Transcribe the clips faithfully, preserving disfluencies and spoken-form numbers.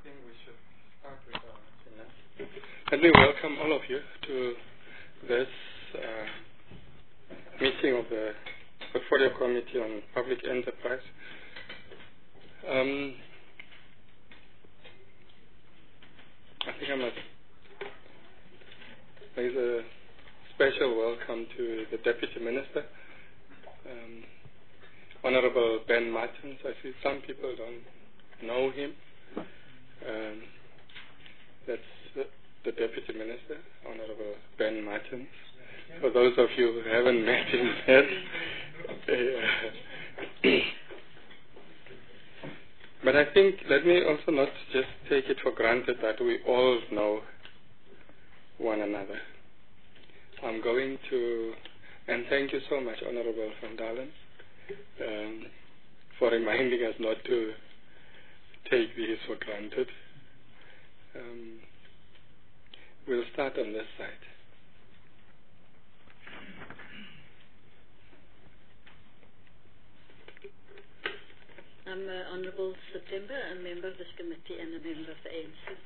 think we should start with our seminar. Let me welcome all of you to this uh, meeting of the Portfolio Committee on Public Enterprise. Um, I think I must raise a special welcome to the Deputy Minister, um, Honorable Ben Martins. I see some people don't know him. Um, that's the, the Deputy Minister, Honorable Ben Martins. For those of you who haven't met him yet. uh, but I think, let me also not just take it for granted that we all know one another. I'm going to, and thank you so much, Honorable Van Dalen, um, for reminding us not to take these for granted. Um, we'll start on this side. I'm uh, Honourable September, a member of this committee and a member of the A N C.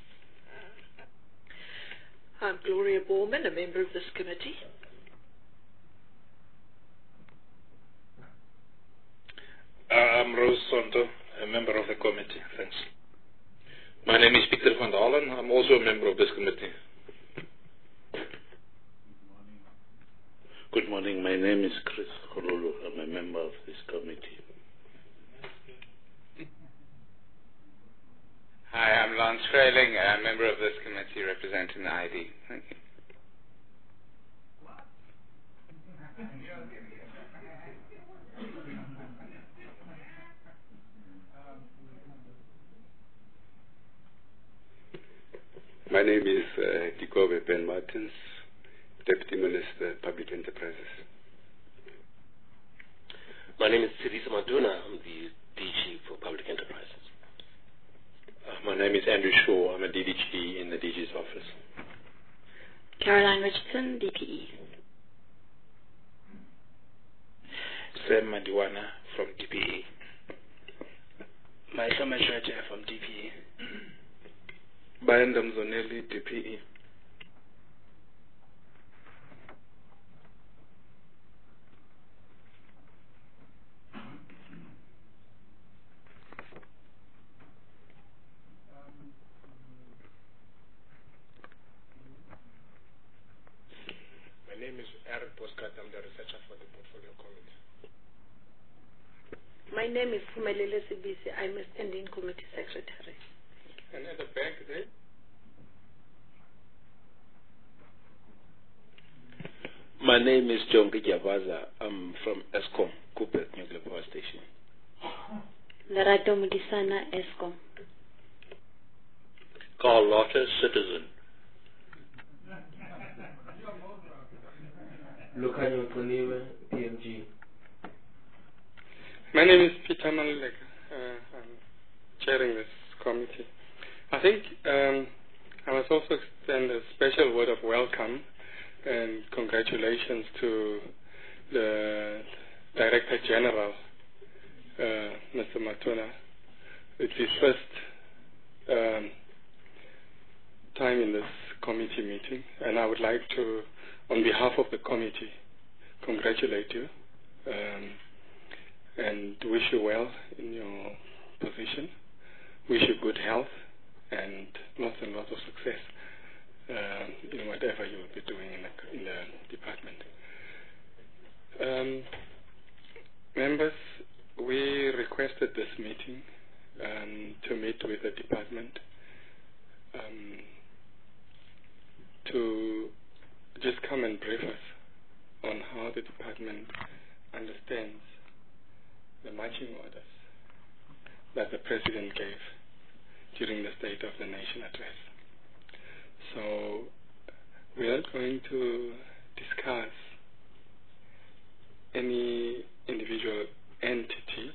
I'm Gloria Borman, a member of this committee. Uh, I'm Rose Sonto, a member of the committee. Thanks. My name is Peter van Dalen. I'm also a member of this committee. Good morning. My name is Chris Kolulu. I'm a member of this committee. Hi, I'm Lance Freyling, a member of this committee representing the I D. Thank you. My name is uh, Dikobe Ben Martins, Deputy Minister, Public Enterprises. My name is Teresa Maduna. I'm the D G for Public Enterprises. Uh, my name is Andrew Shaw. I'm a D D G in the D G's office. Caroline Richardson, D P E. Sam Madiwana from D P E. Maisha Mashraja from D P E. Bayanda Mzoneli, D P E. My name is Eric Boscat. I'm the researcher for the Portfolio Committee. My name is Fumelele Sibisi. I'm a standing committee secretary. And at the back there? My name is John Gijabaza. I'm from ESCOM, Kupet Nuclear Power Station. Lerato Mudisana, ESCOM. Carl Lotter, Citizen. Lucanio Toniwe, P M G. My name is Peter Maluleka. Uh, I'm chairing this committee. I think um, I must also extend a special word of welcome and congratulations to the Director General, uh, Mister Matuna. It's his first um, time in this committee meeting, and I would like to, on behalf of the committee, congratulate you um, and wish you well in your position. Wish you good health and lots and lots of success uh, in whatever you will be doing in the, in the department. Um, members, we requested this meeting um, to meet with the department um, to just come and brief us on how the department understands the marching orders that the President gave during the State of the Nation address. So we are going to discuss any individual entity.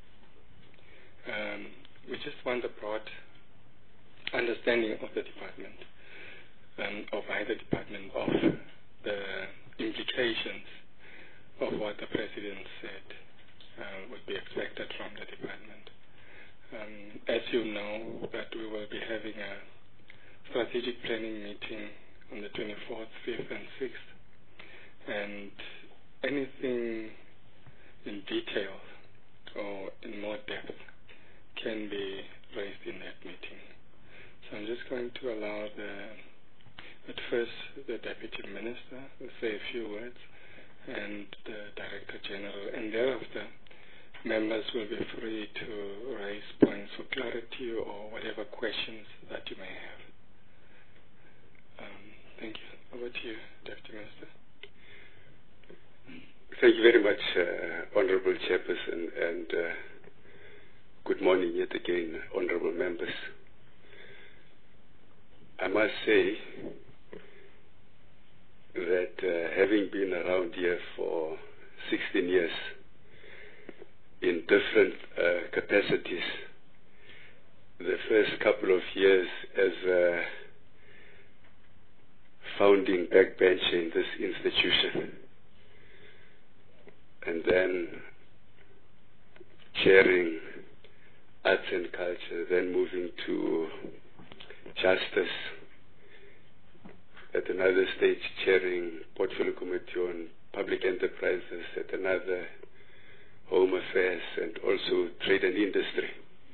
Um, we just want a broad understanding of the department, um, or by the department, of the implications of what the President said uh, would be expected from the department. Um, as you know, that we will be having a strategic planning meeting on the twenty-fourth, fifth, and sixth, and anything in detail or in more depth can be raised in that meeting. So I'm just going to allow the, at first, the Deputy Minister to say a few words, and the Director General, and thereafter, members will be free to raise points for clarity or whatever questions that you may have. Um, thank you. Over to you, Deputy Minister. Thank you very much, uh, Honorable Chairperson, and uh, good morning yet again, Honorable members. I must say that uh, having been around here for sixteen years in different uh, capacities, the first couple of years as a founding backbencher in this institution, and then chairing arts and culture, then moving to justice, at another stage chairing portfolio committee on public enterprises, at another home affairs, and also trade and industry.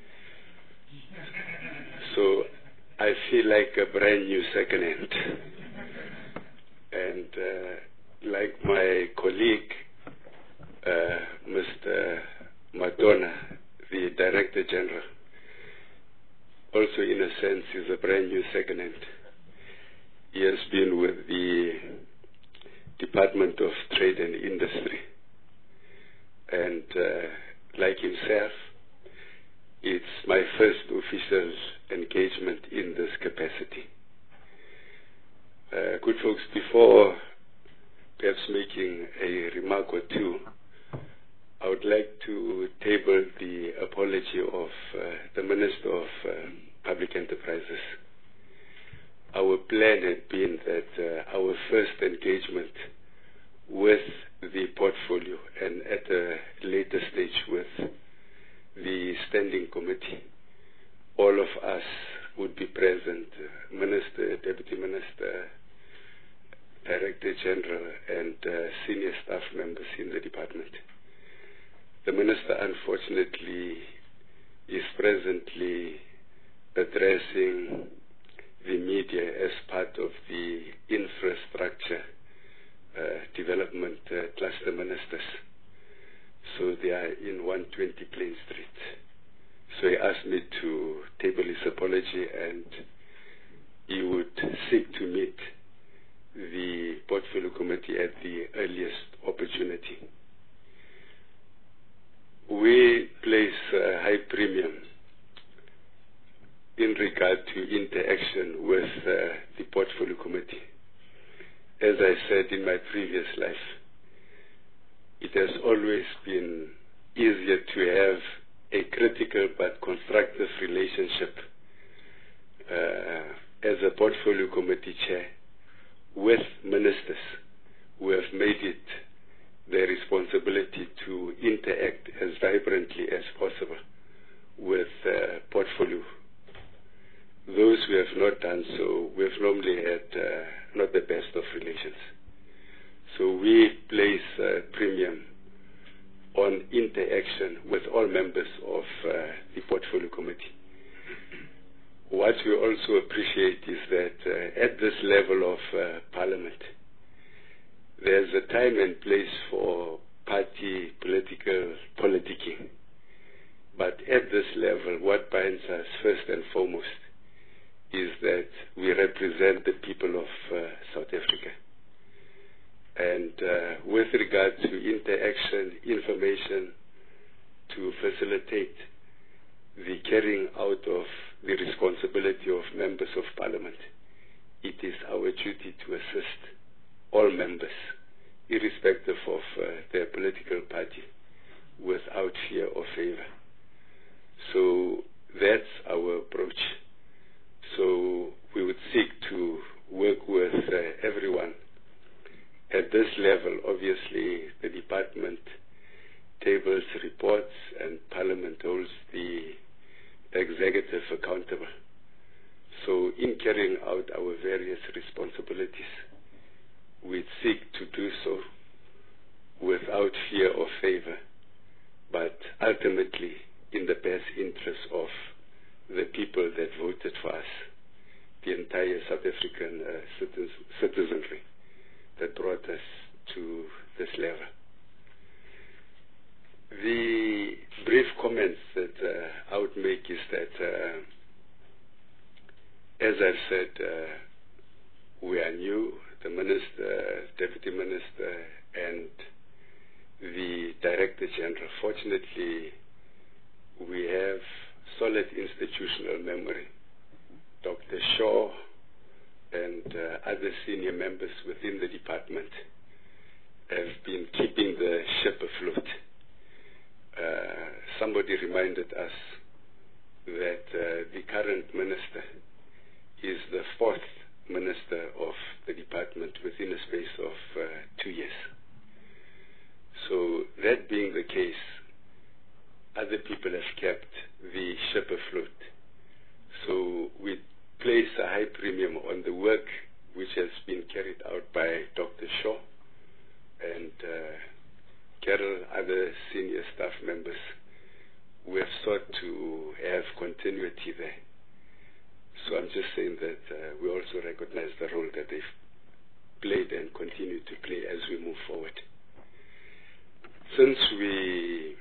So I feel like a brand new second hand. And uh, like my colleague, uh, Mister Madonna, the Director General, also in a sense is a brand new second hand. He has been with the Department of Trade and Industry, and uh, like himself, it's my first official engagement in this capacity. Uh, good folks, before perhaps making a remark or two, I would like to table the apology of uh, the Minister of uh, Public Enterprises. Our plan had been that uh, our first engagement with the portfolio and at a later stage with the Standing Committee, all of us would be present, uh, Minister, Deputy Minister, Director General, and uh, senior staff members in the department. The Minister, unfortunately, is presently addressing the media as part of the infrastructure uh, development uh, cluster ministers. So they are in one twenty Plain Street. So he asked me to table his apology, and he would seek to meet the Portfolio Committee at the earliest opportunity. We place a high premium in regard to interaction with uh, the Portfolio Committee. As I said in my previous life, it has always been easier to have a critical but constructive relationship uh, as a Portfolio Committee chair with ministers who have made it their responsibility to interact as vibrantly as possible with uh, portfolio. Those who have not done so, we've normally had uh, not the best of relations. So we place uh, premium on interaction with all members of uh, the Portfolio Committee. What we also appreciate is that uh, at this level of uh, Parliament, there's a time and place for party political politicking. But at this level, what binds us first and foremost is that we represent the people of uh, South Africa. And uh, with regard to interaction, information, to facilitate the carrying out of the responsibility of members of Parliament, it is our duty to assist all members, irrespective of uh, their political party, without fear or favor. So that's our approach. So we would seek to work with uh, everyone. At this level, obviously, the department tables reports and Parliament holds the possible. So in carrying out our various responsibilities, we seek to do so without fear or favor, but ultimately in the best interest of the people that voted for us, the entire South African uh, citizens, citizenry that brought us to this level. The brief comments that uh, I would make is that, uh, as I've said, uh, we are new, the Minister, Deputy Minister, and the Director General. Fortunately, we have solid institutional memory. Doctor Shaw and uh, other senior members within the department have been keeping the ship afloat. Uh, somebody reminded us that uh, the current minister is the fourth minister of the department within a space of uh, two years. So that being the case, other people have kept the ship afloat. So we place a high premium on the work which has been carried out by Doctor Shaw and uh, Carol, other senior staff members. We have sought to have continuity there. So I'm just saying that uh, we also recognize the role that they've played and continue to play as we move forward. Since we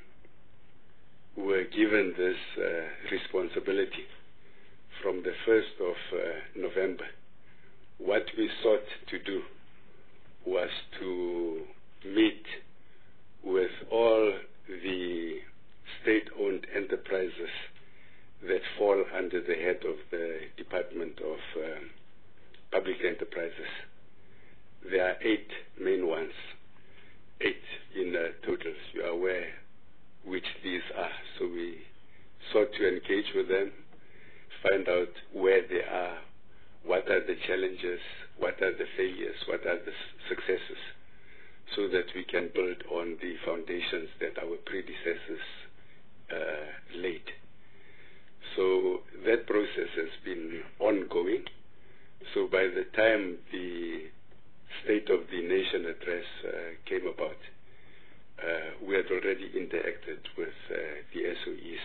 were given this uh, responsibility from the first of uh, November, what we sought to do was to meet with all the state-owned enterprises that fall under the head of the Department of uh, Public Enterprises. There are eight main ones, eight in uh, total. You are aware which these are. So we sought to engage with them, find out where they are, what are the challenges, what are the failures, what are the successes, so that we can build on the foundations that our predecessors uh, laid. So that process has been ongoing. So by the time the State of the Nation address uh, came about, uh, we had already interacted with uh, the S O Es.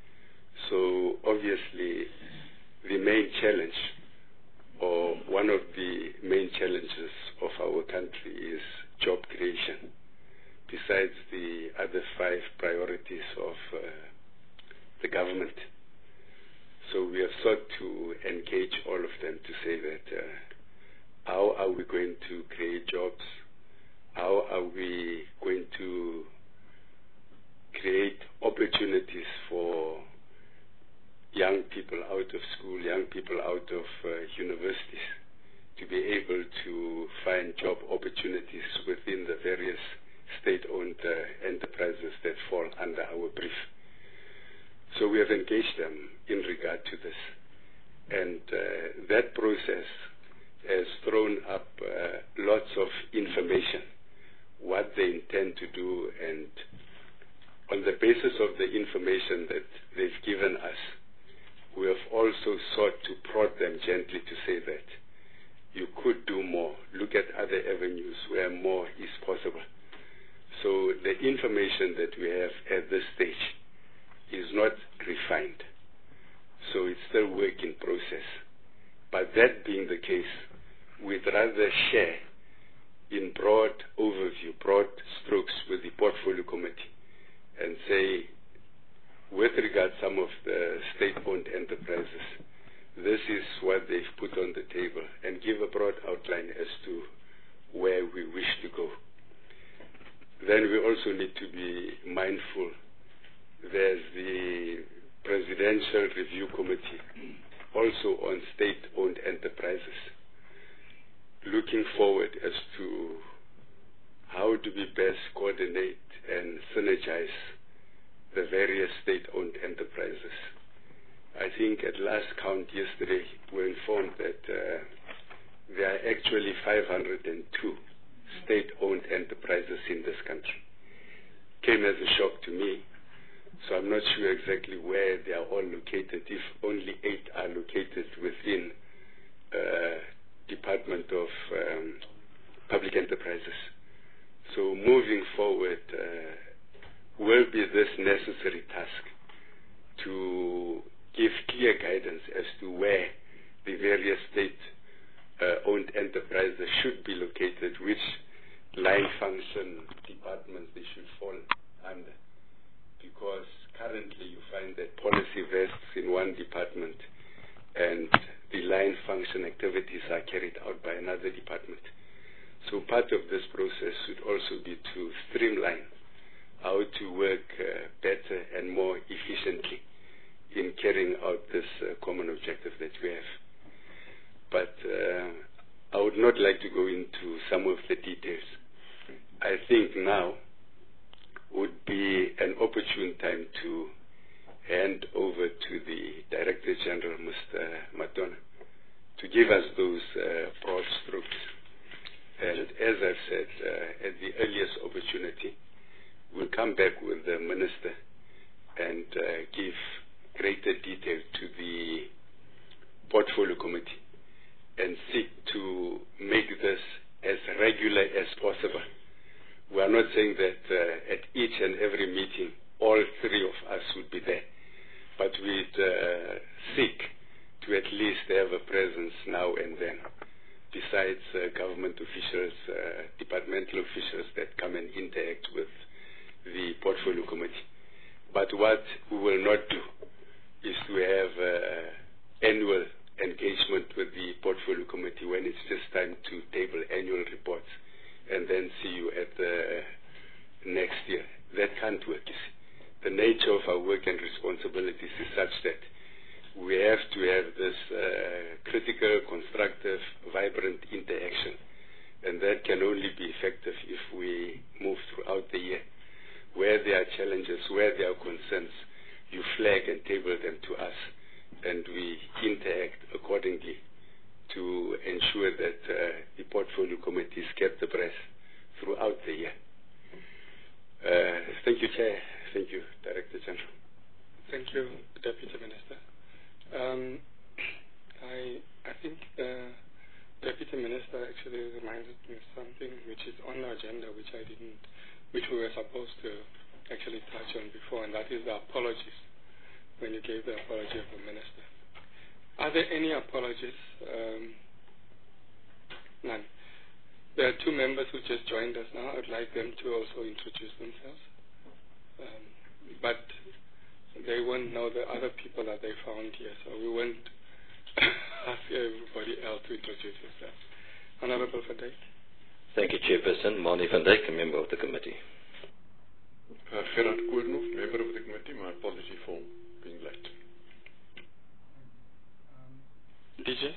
So obviously the main challenge, or one of the main challenges of our country, is job creation, besides the other five priorities of uh, the government. So we have sought to engage all of them to say that uh, how are we going to create jobs? How are we going to create opportunities for young people out of school, young people out of uh, universities, to be able to find job opportunities within the various state-owned uh, enterprises that fall under our brief. So we have engaged them in regard to this. And uh, that process has thrown up uh, lots of information, what they intend to do, and on the basis of the information that they've given us, we have also sought to prod them gently to say that you could do more. Look at other avenues where more is possible. So the information that we have at this stage is not refined. So it's still work in process. But that being the case, we'd rather share in broad overview, broad strokes with the portfolio committee and say, with regard to some of the state-owned enterprises, this is what they've put on the table, and give a broad outline as to where we wish to go. Then we also need to be mindful. There's the Presidential Review Committee, also on state-owned enterprises, looking forward as to how do we best coordinate and synergize the various state-owned enterprises. I think at last count yesterday, we were informed that uh, there are actually five hundred two state-owned enterprises in this country. Came as a shock to me. So I'm not sure exactly where they are all located, if only eight are located within uh, Department of um, Public Enterprises. So moving forward uh, will be this necessary task to give clear guidance as to where the various state-owned uh, enterprises should be located, which line function departments they should fall under. Because currently you find that policy vests in one department and the line function activities are carried out by another department. So part of this process should also be to streamline how to work uh, better and more efficiently in carrying out this uh, common objective that we have. But uh, I would not like to go into some of the details. I think now would be an opportune time to hand over to the Director General, Mister Matona, to give us those uh, broad strokes. And as I've said, uh, at the earliest opportunity, we'll come back with the Minister and uh, give greater detail to the Portfolio Committee and seek to make this as regular as possible. We are not saying that uh, at each and every meeting all three of us would be there, but we'd uh, seek to at least have a presence now and then, besides uh, government officials, uh, departmental officials that come and interact with the Portfolio Committee. But what we will not do is to have uh, annual engagement with the Portfolio Committee when it's just time to table annual reports and then see you at the next year. That can't work, you see. The nature of our work and responsibilities is such that we have to have this uh, critical, constructive, vibrant interaction. And that can only be effective if we move throughout the year. Where there are challenges, where there are concerns, you flag and table them to us, and we interact accordingly to ensure that uh, the Portfolio Committee is kept abreast throughout the year. Uh, thank you, Chair. Thank you, Director General. Thank you, Deputy Minister. Um, I I think the Deputy Minister actually reminded me of something which is on the agenda, which I didn't, which we were supposed to actually touch on before, and that is the apologies. When you gave the apology of the Minister, are there any apologies? Um, none. There are two members who just joined us now. I'd like them to also introduce themselves. Um, but they won't know the other people that they found here, so we won't ask everybody else to introduce themselves. Honorable Van Dijk. Thank you, Chairperson. Mani Van Dijk, a member of the committee. Uh, Gerard Koornhof, member of the committee. My apology for being late. D J.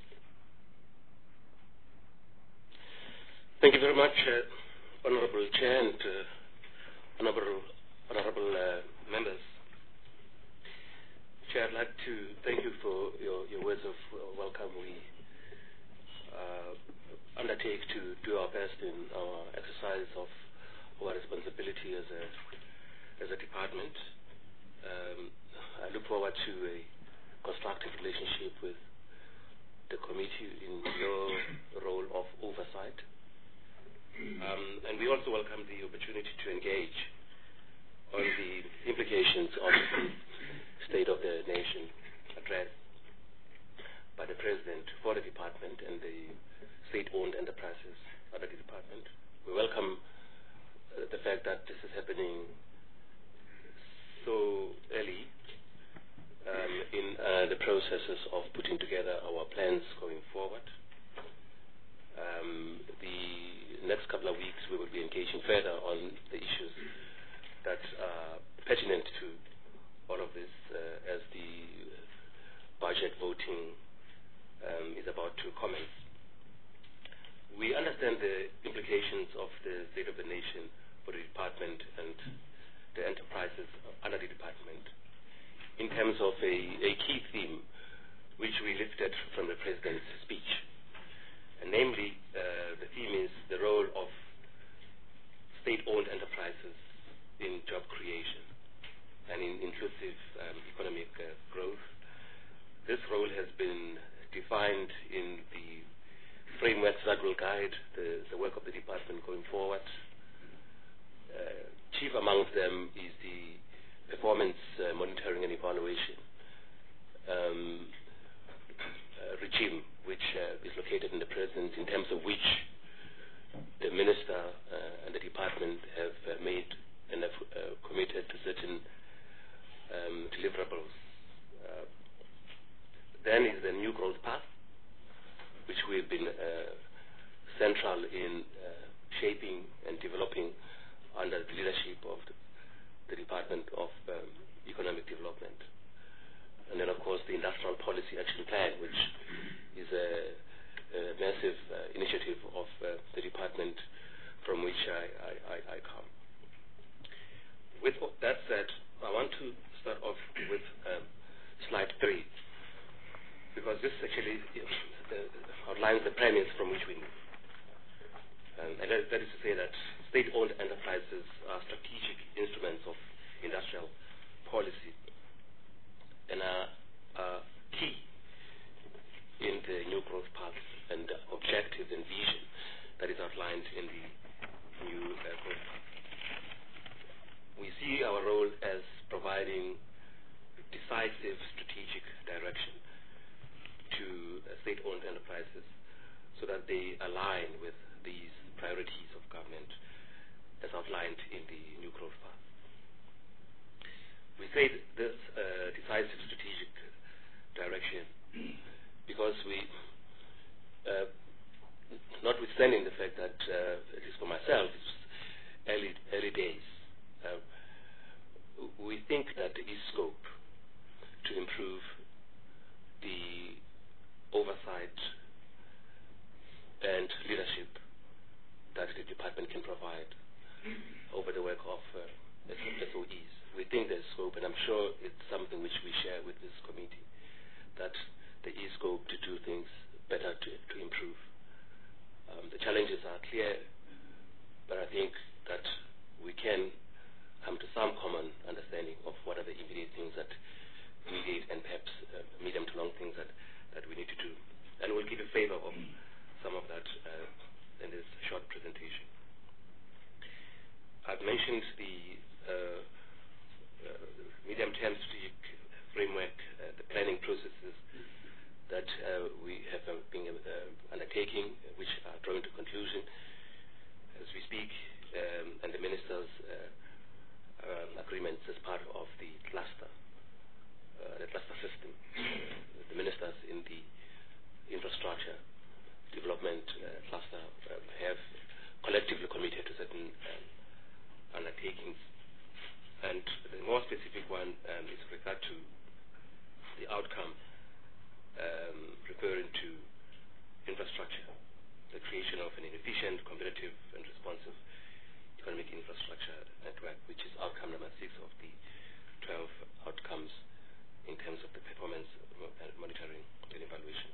Thank you very much, uh, Honorable Chair and uh, Honorable, honorable uh, members. Chair, I'd like to thank you for your, your words of uh, welcome. We uh, undertake to do our best in our exercise of our responsibility as a as a department. Um, I look forward to a constructive relationship with the committee in your role of oversight. Um, and we also welcome the opportunity to engage on the implications of the State of the Nation address by the President for the department and the state-owned enterprises under the department. We welcome uh, the fact that this is happening so early um, in uh, the processes of putting together our plans going forward. Um, the next couple of weeks we will be engaging further on the issues that are pertinent to all of this uh, as the budget voting um, is about to commence. We understand the implications of the State of the Nation for the department and the enterprises under the department in terms of a, a key theme which we lifted from the President's speech. And namely, uh, the theme is the role of state-owned enterprises in job creation and inclusive um, economic uh, growth. This role has been defined in the frameworks that will guide the, the work of the department going forward. Uh, chief amongst them is the performance uh, monitoring and evaluation um, uh, regime, which uh, is located in the President, in terms of which the Minister uh, and the department have uh, made and have uh, committed to certain um, deliverables. Uh, then is the new growth path, which we've been uh, central in uh, shaping and developing under the leadership of the, the Department of um, Economic Development. And then, of course, the Industrial Policy Action Plan, which is a, a massive uh, initiative of uh, the department from which I, I, I, I come. With that said, I want to start off with um, slide three, because this actually uh, outlines the premise from which we move. Um, and that, that is to say that state-owned enterprises are strategic instruments of industrial policy and are, are key in the new growth path and objectives and vision that is outlined in the new uh, growth path. We see our role as providing decisive strategic direction to uh, state-owned enterprises so that they align with these priorities of government as outlined in the new growth path. We say this uh, decisive strategic direction because we, uh, notwithstanding the fact that, uh, at least for myself, it's early, early days, uh, we think that there is scope to improve the oversight and leadership that the department can provide over the work of uh, S O Es. We think there's scope, and I'm sure it's something which we share with this committee, that there is scope to do things better, to, to improve. Um, the challenges are clear, but I think that we can come to some common understanding of what are the immediate things that immediate and perhaps uh, medium to long things that, that we need to do. And we'll give a flavor of some of that uh, in this short presentation. I've mentioned the uh, uh, medium-term strategic framework, uh, the planning processes that uh, we have uh, been uh, undertaking, uh, which are drawing to conclusion as we speak, um, and the ministers' uh, um, agreements as part of the cluster, uh, the cluster system. The ministers in the infrastructure development uh, cluster uh, have collectively committed to certain um, undertakings. And the more specific one um, is with regard to the outcome um, referring to infrastructure, the creation of an efficient, competitive, and responsive economic infrastructure network, which is outcome number six of the twelve outcomes in terms of the performance monitoring and evaluation.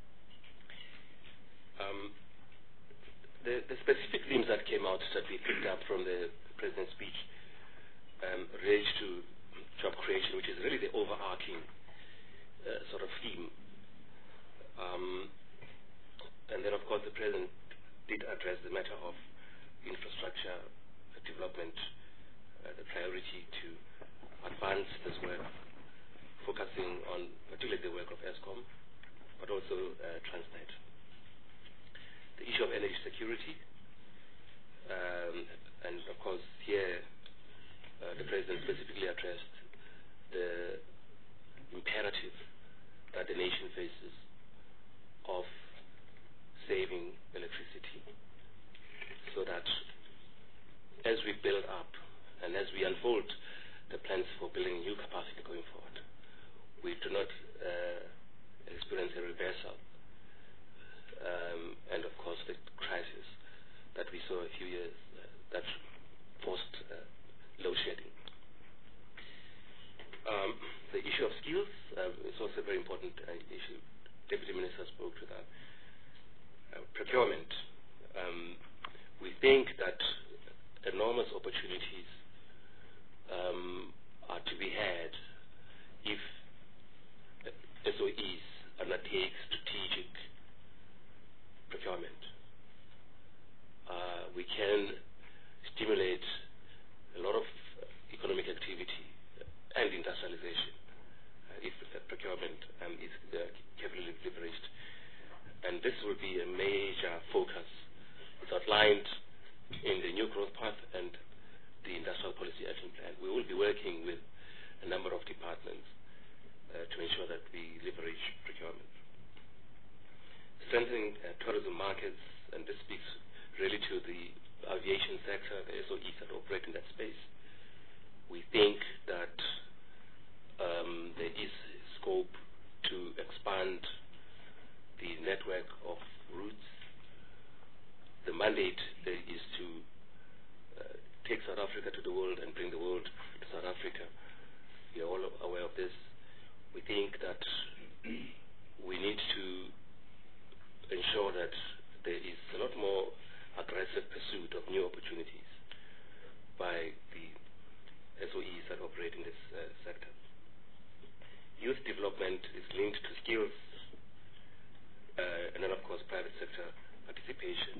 Um, the, the specific themes that came out that we picked up from the President's speech um, relate to job creation, which is really the overarching uh, sort of theme. Um, and then, of course, the President did address the matter of infrastructure development, uh, the priority to advance this work, focusing on particularly the work of ESCOM, but also uh, Transnet. The issue of energy security, um, and of course here uh, the President specifically addressed the imperative that the nation faces of saving electricity, so that as we build up and as we unfold the plans for building new capacity going forward, we do not uh, experience a reversal. Um, and of course the crisis that we saw a few years uh, that forced uh, load shedding. Um, the issue of skills uh, is also a very important uh, issue. Deputy Minister spoke to that. Uh, procurement. Um, we think that enormous opportunities um, are to be had if S O Es undertake strategic procurement. Uh, we can stimulate a lot of economic activity and industrialization uh, if the procurement um, is uh, carefully leveraged. And this will be a major focus. It's outlined in the new growth path and the industrial policy action plan. We will be working with a number of departments uh, to ensure that we leverage procurement. Strengthening uh, tourism markets, and this speaks really to the aviation sector, the S O Es that operate in that space. We think that um, there is scope to expand the network of routes. The mandate there is to uh, take South Africa to the world and bring the world to South Africa. We are all aware of this. We think that we need to ensure that there is a lot more aggressive pursuit of new opportunities by the S O Es that operate in this uh, sector. Youth development is linked to skills, uh, and then of course private sector participation.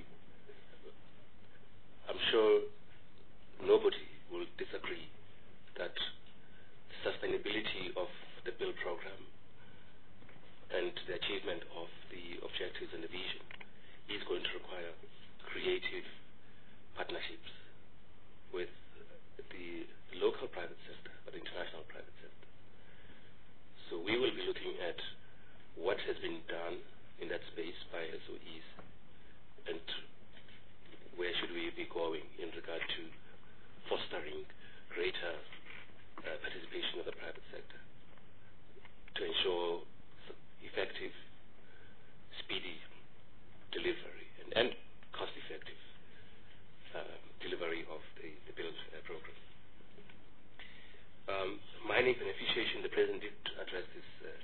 I'm sure nobody will disagree that sustainability of the build program and the achievement of the objectives and the vision is going to require creative partnerships with the local private sector, but the international private sector. So we will be looking at what has been done in that space by S O Es and where should we be going in regard to fostering greater uh, participation of the private sector to ensure effective, speedy delivery and, and cost-effective uh, delivery of the, the build uh, program. Um, mining beneficiation, the President did address this uh,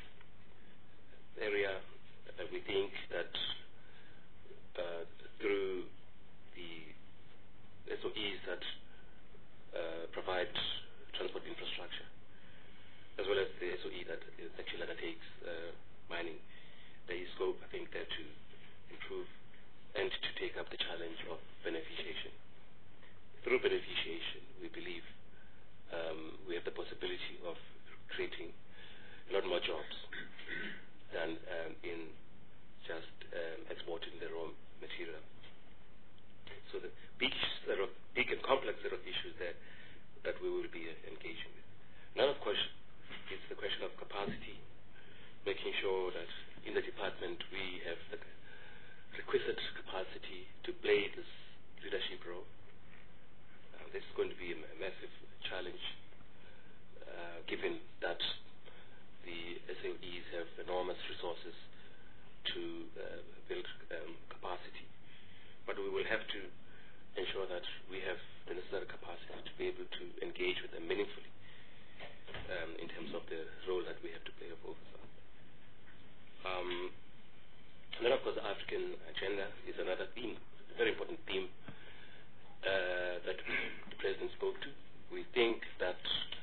area. Uh, we think that uh, through the S O Es that uh, provide transport infrastructure, as well as the S O E that actually undertakes uh, mining, there is scope, I think, there to improve and to take up the challenge of beneficiation. Through beneficiation, we believe um, we have the possibility of creating a lot more jobs than um, in just um, exporting the raw material. So the big, set of, big and complex set of issues there that we will be uh, engaging with. Now, of course, it's the question of capacity, making sure that in the department we have the requisite capacity to play this leadership role. Uh, this is going to be a, a massive challenge, uh, given that the S O Es have enormous resources to uh, build um, capacity. But we will have to ensure that we have the necessary capacity to be able to engage with them meaningfully um, in terms of the role that we have to play of oversight. Um, and then, of course, the African agenda is another theme, a very important theme uh, that the President spoke to. We think that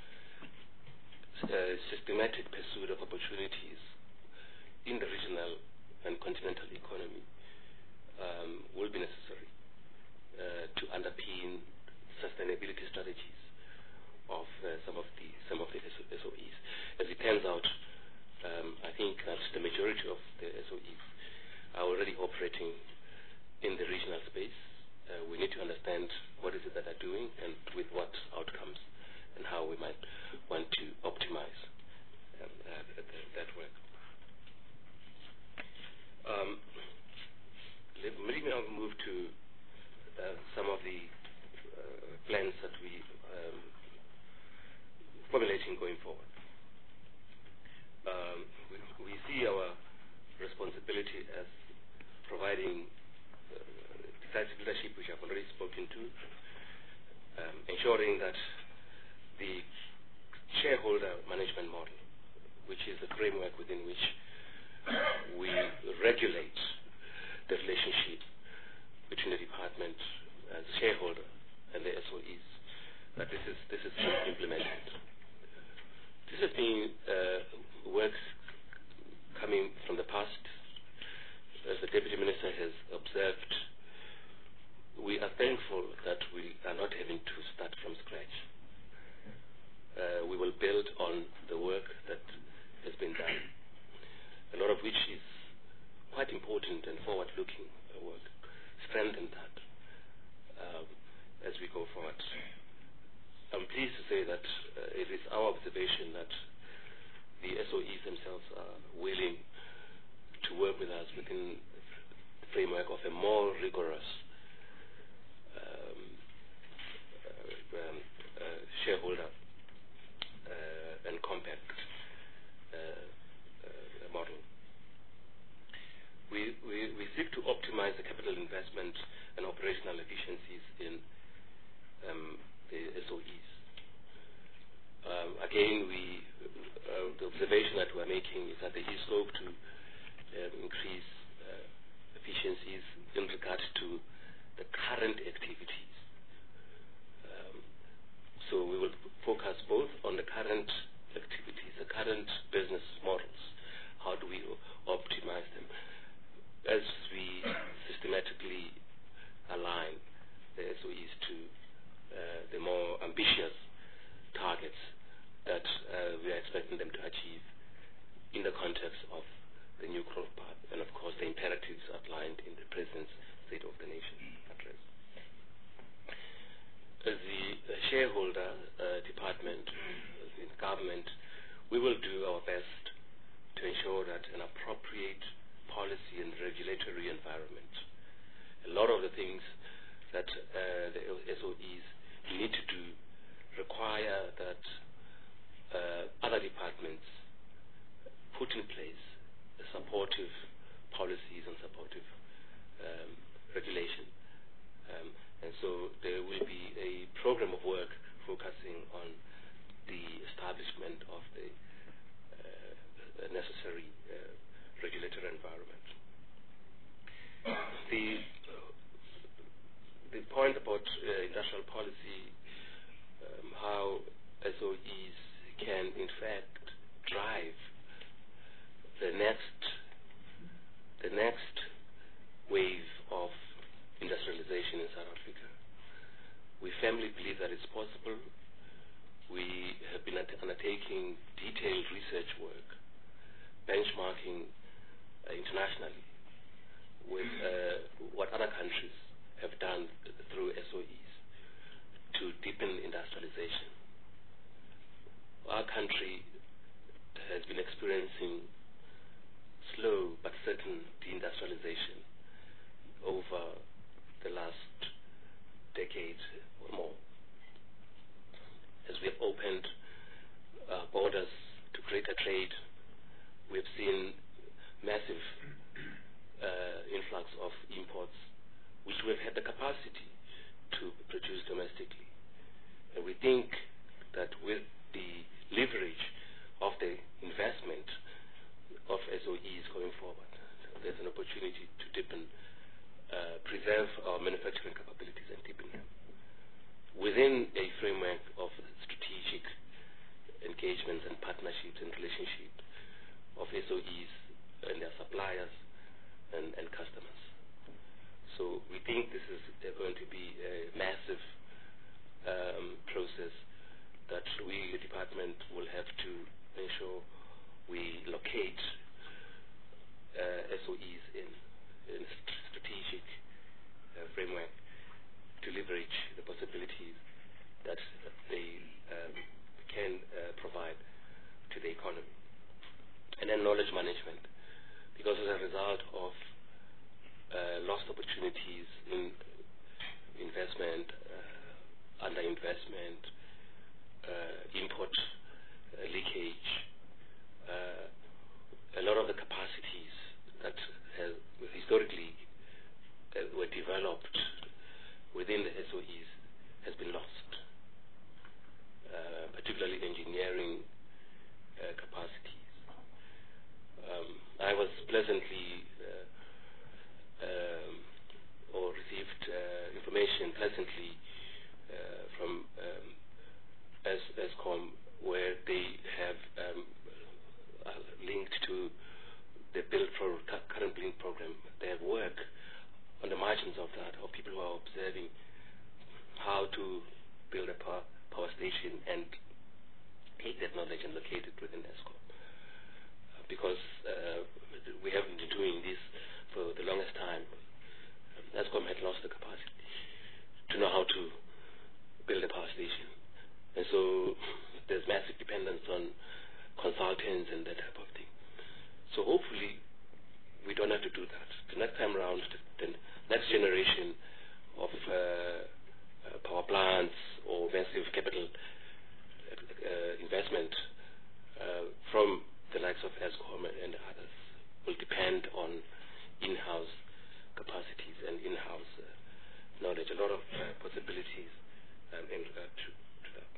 uh, systematic pursuit of opportunities in the regional and continental economy um, will be necessary uh, to underpin sustainability strategies of uh, some of the some of the S O Es. As it turns out, um, I think that the majority of the S O Es are already operating in the regional space. Uh, we need to understand what is it that they're doing and with what outcomes and how we might want to optimize um, uh, that, that work. Um, let me now move to uh, some of the uh, plans that we um, formulating going forward. Um, we, we see our responsibility as providing uh, decisive leadership, which I've already spoken to, um, ensuring that the shareholder management model, which is the framework within which we regulate the relationship between the department as a shareholder and the S O Es, that this is this is implemented. this has been uh, work coming from the past. As the Deputy Minister has observed, we are thankful that we are not having to start from scratch. Uh, we will build on the work that has been done, a lot of which is quite important and forward-looking work. Strengthen that um, as we go forward. I'm pleased to say that uh, it is our observation that the S O Es themselves are willing to work with us within the framework of a more rigorous um, uh, um, uh, shareholder uh, and compact uh, uh, model. We, we, we seek to optimize the capital investment and operational efficiencies in um, the S O Es. Um, again, we, uh, the observation that we're making is that there is scope to um, increase uh, efficiencies in regard to the current activities. Um, so we will focus both on the current activities, the current business models. How do we optimize them as we systematically align the S O Es to uh, the more ambitious targets that uh, we are expecting them to achieve in the context of the new growth path and, of course, the imperatives outlined in the President's State of the Nation address. As the uh, shareholder uh, department in government, we will do our best to ensure that an appropriate policy and regulatory environment, a lot of the things that uh, the S O Es need to do require that uh, other departments put in place supportive policies and supportive um, regulation. Um, and so there will be a program of work focusing on the establishment of the uh, necessary uh, regulatory environment. The, uh, the point about uh, industrial policy, um, how S O Es can in fact drive the next the next wave of industrialization in South Africa. We firmly believe that it's possible. We have been undertaking detailed research work, benchmarking uh, internationally with uh, what other countries have done through S O Es to deepen industrialization. Our country has been experiencing slow but certain deindustrialization over the last decade or more. As we have opened uh, borders to greater trade, we have seen massive uh, influx of imports, which we have had the capacity to produce domestically. And we think that with the leverage of the investment of S O Es going forward, there's an opportunity to deepen, uh, preserve our manufacturing capabilities and deepen them within a framework of strategic engagements and partnerships and relationships of S O Es and their suppliers and, and customers. So we think this is going to be a massive um, process that we, the department, will have to ensure we locate uh, S O Es in, in strategic uh, framework to leverage the possibilities that, that they um, can uh, provide to the economy. And then knowledge management, because as a result of uh, lost opportunities in investment, uh, underinvestment, uh, import uh, leakage, uh, a lot of the capacities that have historically uh, were developed within the S O Es has been lost, uh, particularly engineering uh, capacities. Um, I was pleasantly uh, um, or received uh, information pleasantly uh, from um, ESCOM, where they have training program. They have work on the margins of that, of people who are observing how to build a power, power station and take that knowledge and locate it within ESCOM. Uh, because uh, we haven't been doing this for the longest time. Um, ESCOM had lost the capacity to know how to build a power station. And so there's massive dependence on consultants and that type of thing. So hopefully we don't have to do that. The next time around, the next generation of uh, uh, power plants or massive capital uh, investment uh, from the likes of ESCOM and others will depend on in-house capacities and in-house uh, knowledge. A lot of uh, possibilities um, in regard to, to that.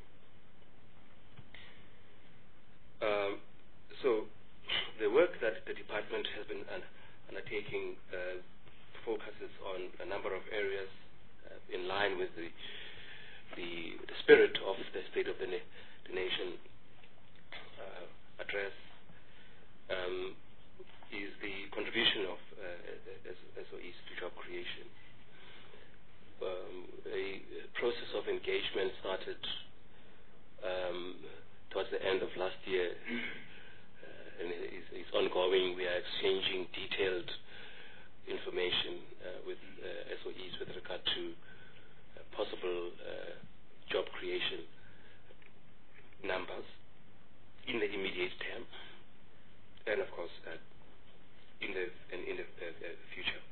Um, so the work that the department has been un undertaking uh, focuses on a number of areas uh, in line with the, the the spirit of the State of the, na the Nation uh, address. Um, is the contribution of uh, S O Es to job creation. Um, a process of engagement started um, towards the end of last year. And it's, it's ongoing. We are exchanging detailed information uh, with uh, S O Es with regard to uh, possible uh, job creation numbers in the immediate term, and of course uh, in the in, in the uh, uh, future.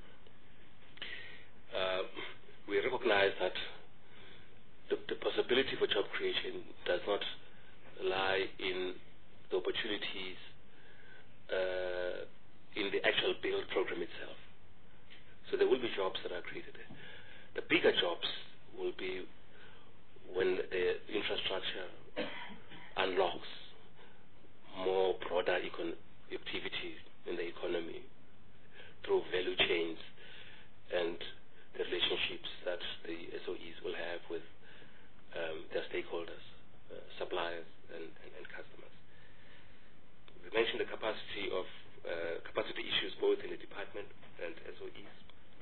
Uh, we recognize that the, the possibility for job creation does not lie in the opportunities Uh, in the actual build program itself. So there will be jobs that are created there. The bigger jobs will be when the infrastructure unlocks more broader econ activity in the economy through value chains and the relationships that the S O Es will have with um, their stakeholders, uh, suppliers and, and, and customers. We mentioned the capacity of uh, capacity issues both in the department and S O Es.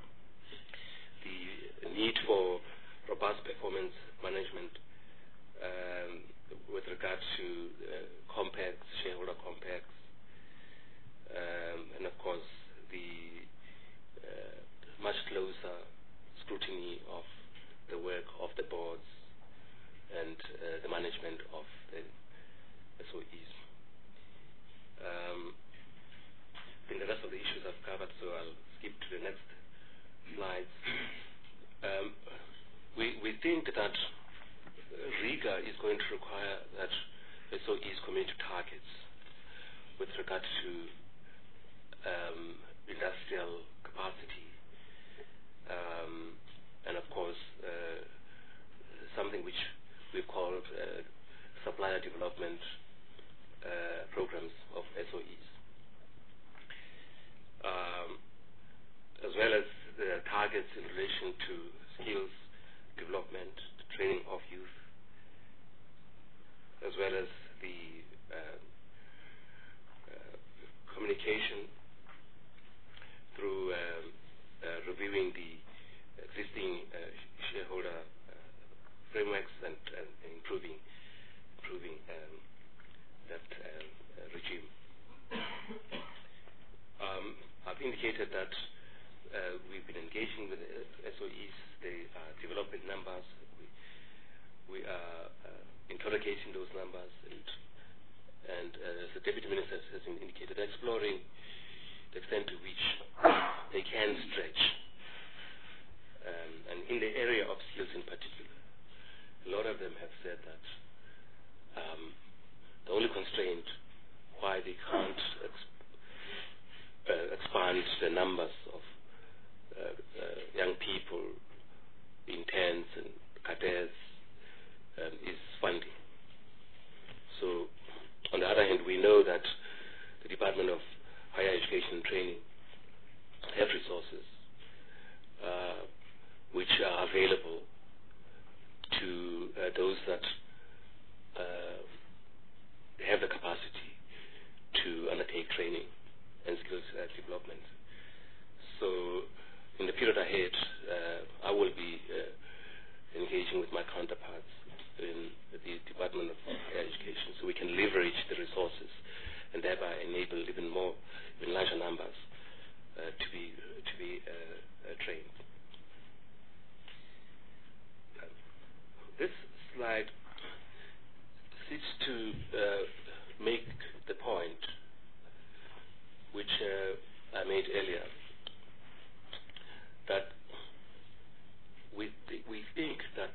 The need for robust performance management um, with regard to uh, compacts, shareholder compacts, um, and of course the uh, much closer scrutiny of the work of the boards and uh, the management of the S O Es. Um, I think the rest of the issues I've covered, so I'll skip to the next slides. Um, we, we think that RIGA is going to require that S O Es community targets with regard to um, industrial capacity um, and of course uh, something which we've called uh, supplier development Uh, programs of S O Es, um, as well as the targets in relation to skills development, training of youth, as well as the uh, uh, communication through um, uh, reviewing the existing uh, shareholder uh, frameworks and, and improving improving um, that uh, uh, regime. um, I've indicated that uh, we've been engaging with uh, S O Es. They are developing numbers. We, we are uh, interrogating those numbers, and, and uh, as the Deputy Minister has indicated, exploring the extent to which they can stretch. Um, and in the area of skills in particular, a lot of them have said that um, the only constraint why they can't exp uh, expand the numbers of uh, uh, young people, interns and cadets um, is funding. So on the other hand, we know that the Department of Higher Education and Training have resources uh, which are available to uh, those that uh, have the capacity to undertake training and skills uh, development. so in the period ahead, uh, I will be uh, engaging with my counterparts in the Department of Higher Education so we can leverage the resources and thereby enable even more, even larger numbers uh, to be, to be uh, uh, trained. Uh, this slide seeks to uh, make the point which uh, I made earlier, that we, th we think that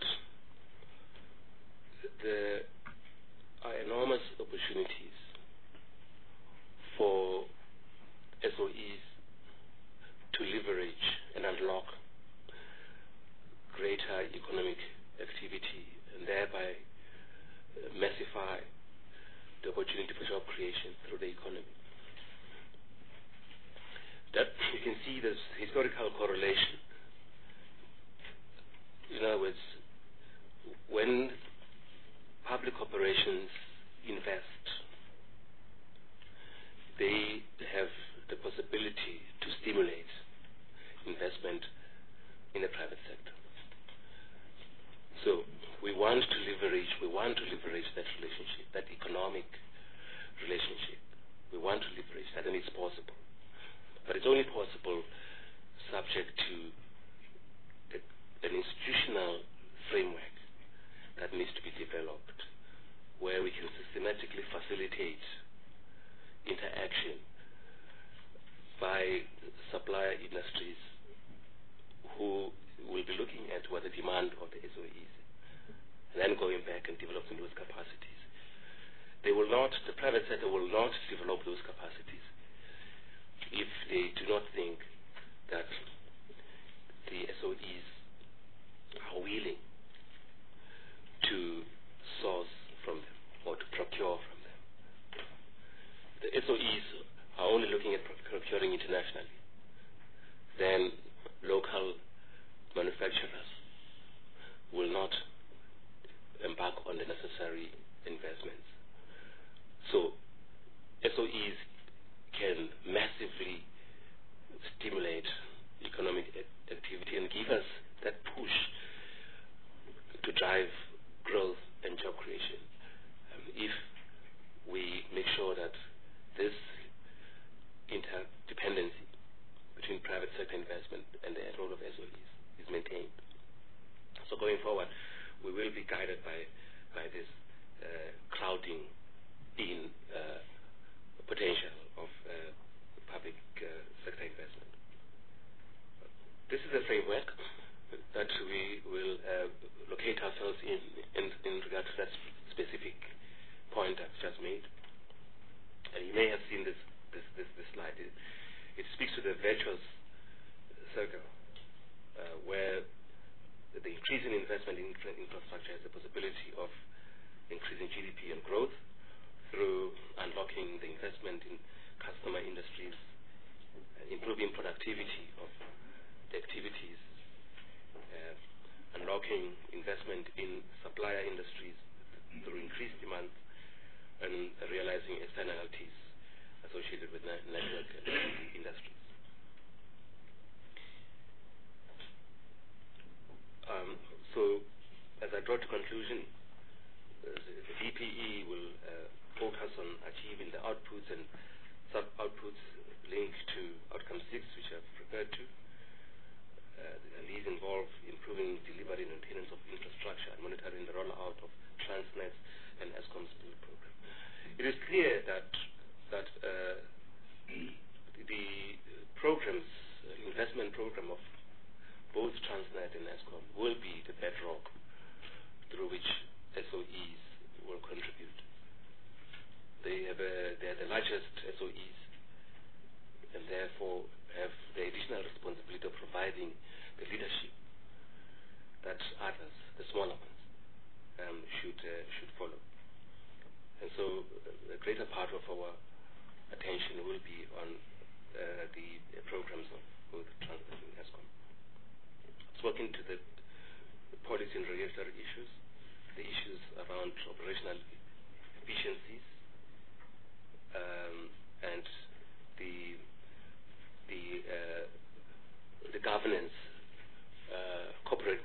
there are enormous opportunities for S O Es to leverage and unlock greater economic activity and thereby uh, massify the opportunity for job creation through the economy. That you can see this historical correlation. In other words, when public corporations invest, they have the possibility to stimulate investment in the private sector. So we want to leverage, we want to leverage that relationship, that economic relationship. We want to leverage that, and it's possible. But it's only possible subject to a, an institutional framework that needs to be developed, where we can systematically facilitate interaction by supplier industries who will be looking at what the demand of the S O Es, and then going back and developing those capacities. They will not, the private sector will not develop those capacities if they do not think that the S O Es are willing to source from them or to procure from them. The S O Es are only looking at procuring internationally. Then local manufacturers will not embark on the necessary investments. So S O Es can massively stimulate economic activity and give us that push to drive growth and job creation um, if we make sure that this interdependency between private sector investment and the role of S O Es is maintained. So going forward, we will be guided by, by this uh, crowding in uh, potential of uh, public uh, sector investment. This is a framework that we will uh, locate ourselves in, in in regard to that specific point I've just made. And you may have seen this this, this, this slide. It, it speaks to the virtuous circle uh, where the increase in investment in infrastructure has the possibility of increasing G D P and growth through unlocking the investment in customer industries, uh, improving productivity of the activities, uh, unlocking investment in supplier industries through increased demand, and realizing externalities associated with network industries. Um, so, as I draw to conclusion, uh, the D P E will uh, focus on achieving the outputs and sub-outputs linked to outcome six, which I've referred to. Uh, and these involve improving delivery and maintenance of infrastructure and monitoring the rollout of Transnet and ESCOM's build program. It is clear that that uh, the programs, uh, investment program of both Transnet and ESCOM will be the bedrock through which S O Es will contribute. They have a, they are the largest S O Es and therefore have the additional responsibility of providing the leadership that others, the smaller ones, um, should uh, should follow. And so uh, a greater part of our attention will be on uh, the uh, programs of both Transnet and ESCOM. Spoken to the, the policy and regulatory issues, the issues around operational efficiencies, um, and the the uh,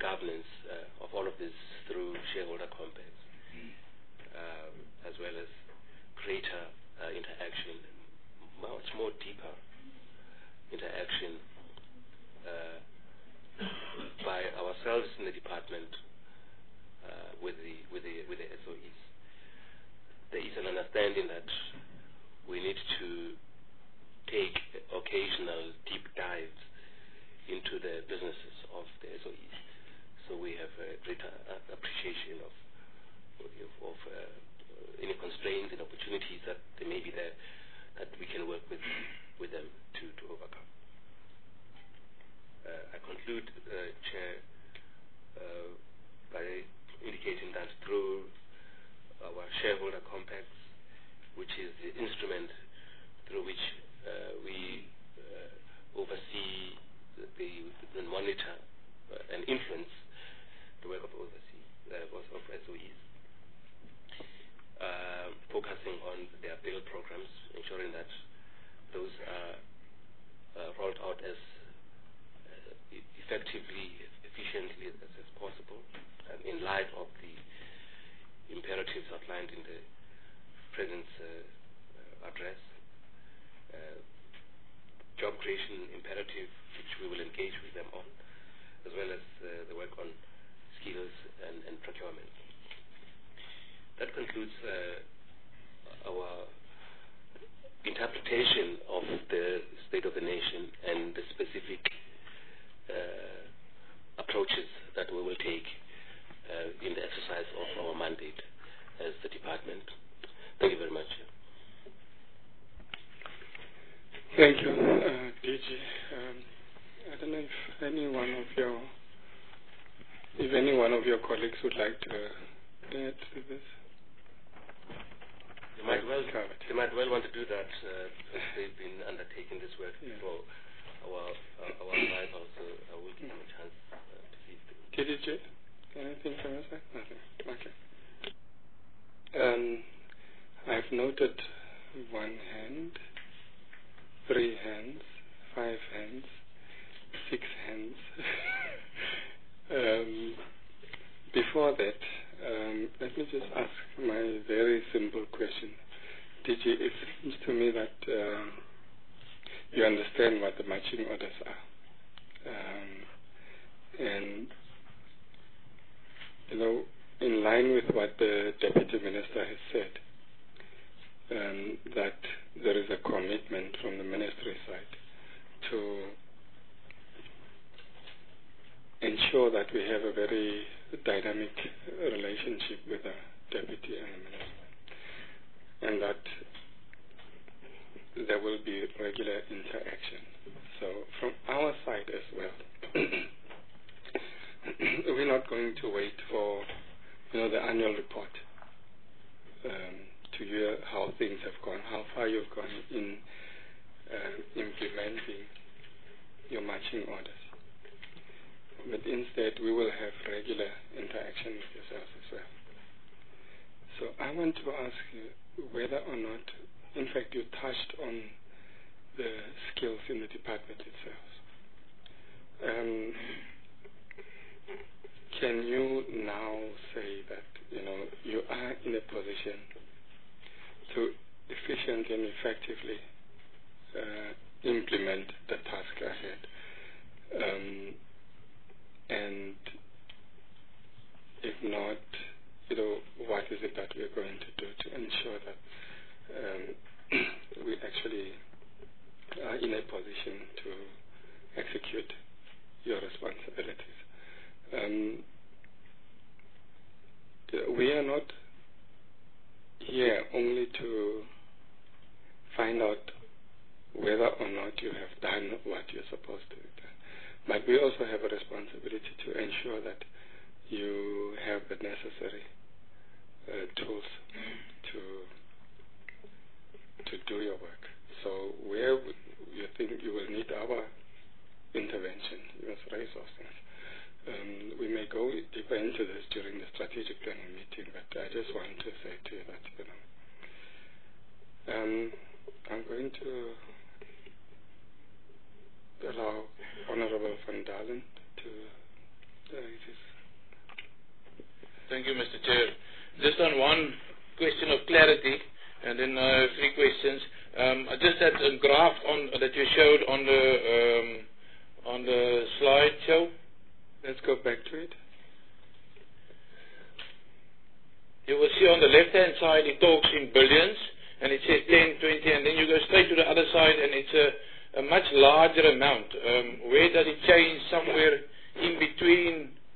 governance uh, of all of this through shareholder compacts, um, as well as greater uh, interaction, much more deeper interaction uh, by ourselves in the department uh, with the with the with the S O Es. There is an understanding that we need to take occasional deep dives into the businesses of the S O Es, so we have a greater uh, appreciation of of, of uh, any constraints and opportunities that they may be there that we can work with with them to to overcome. Uh, I conclude, uh, Chair, uh, by indicating that through our shareholder compacts, which is the instrument through which uh, we uh, oversee the, the monitor uh, and influence the work of oversee uh, of S O Es, uh, focusing on their build programs, ensuring that those are uh, rolled out as effectively, efficiently as, as possible, and in light of the imperatives outlined in the President's uh, uh, address. Uh, job creation imperative, which we will engage with them on, as well as uh, the work on skills and, and procurement. That concludes uh, our interpretation of the state of the nation and the specific Uh, approaches that we will take uh, in the exercise of our mandate as the department. Thank you very much. Thank you, uh, D G. Um, I don't know if any one of your, if any one of your colleagues would like to add to this. They might well, they might well want to do that uh, because they've been undertaking this work yeah. for our uh, our arrival, so I will give them a chance uh, to see. T D J, anything from your side? Nothing. Okay. Um, I've noted one hand, three hands, five hands, six hands. um, before that, um, let me just ask my very simple question. D G, it seems to me that um, you understand what the marching orders are. Um, and, you know, in line with what the Deputy Minister has said, um, that there is a commitment from the ministry side to ensure that we have a very dynamic relationship with the Deputy and the Minister, and that there will be regular interaction. So from our side as well, we're not going to wait for, you know, the annual report um, to hear how things have gone, how far you've gone in uh, implementing your marching orders. But instead, we will have regular interaction with yourselves as well. So I want to ask you whether or not, in fact, you touched on the skills in the department itself. Um, can you now say that, you know, you are in a position to efficiently and effectively uh, implement the task ahead? Um, and if not, you know, what is it that we're going to do to ensure that um, we actually are in a position to execute your responsibilities? Um, we are not here only to find out whether or not you have done what you're supposed to have done, but we also have a responsibility to ensure that you have the necessary uh, tools to to do your work. So where you think you will need our intervention, you must raise those things. Um, we may go deeper into this during the strategic planning meeting, but I just want to say to you that, you know, um, I'm going to allow Honorable Van Dalen to raise his graph on that you showed on the um, on the slideshow. Let's go back to it. You will see on the left-hand side it talks in billions, and it says ten, twenty, and then you go straight to the other side, and it's a, a much larger amount. Um, where does it change? Somewhere in between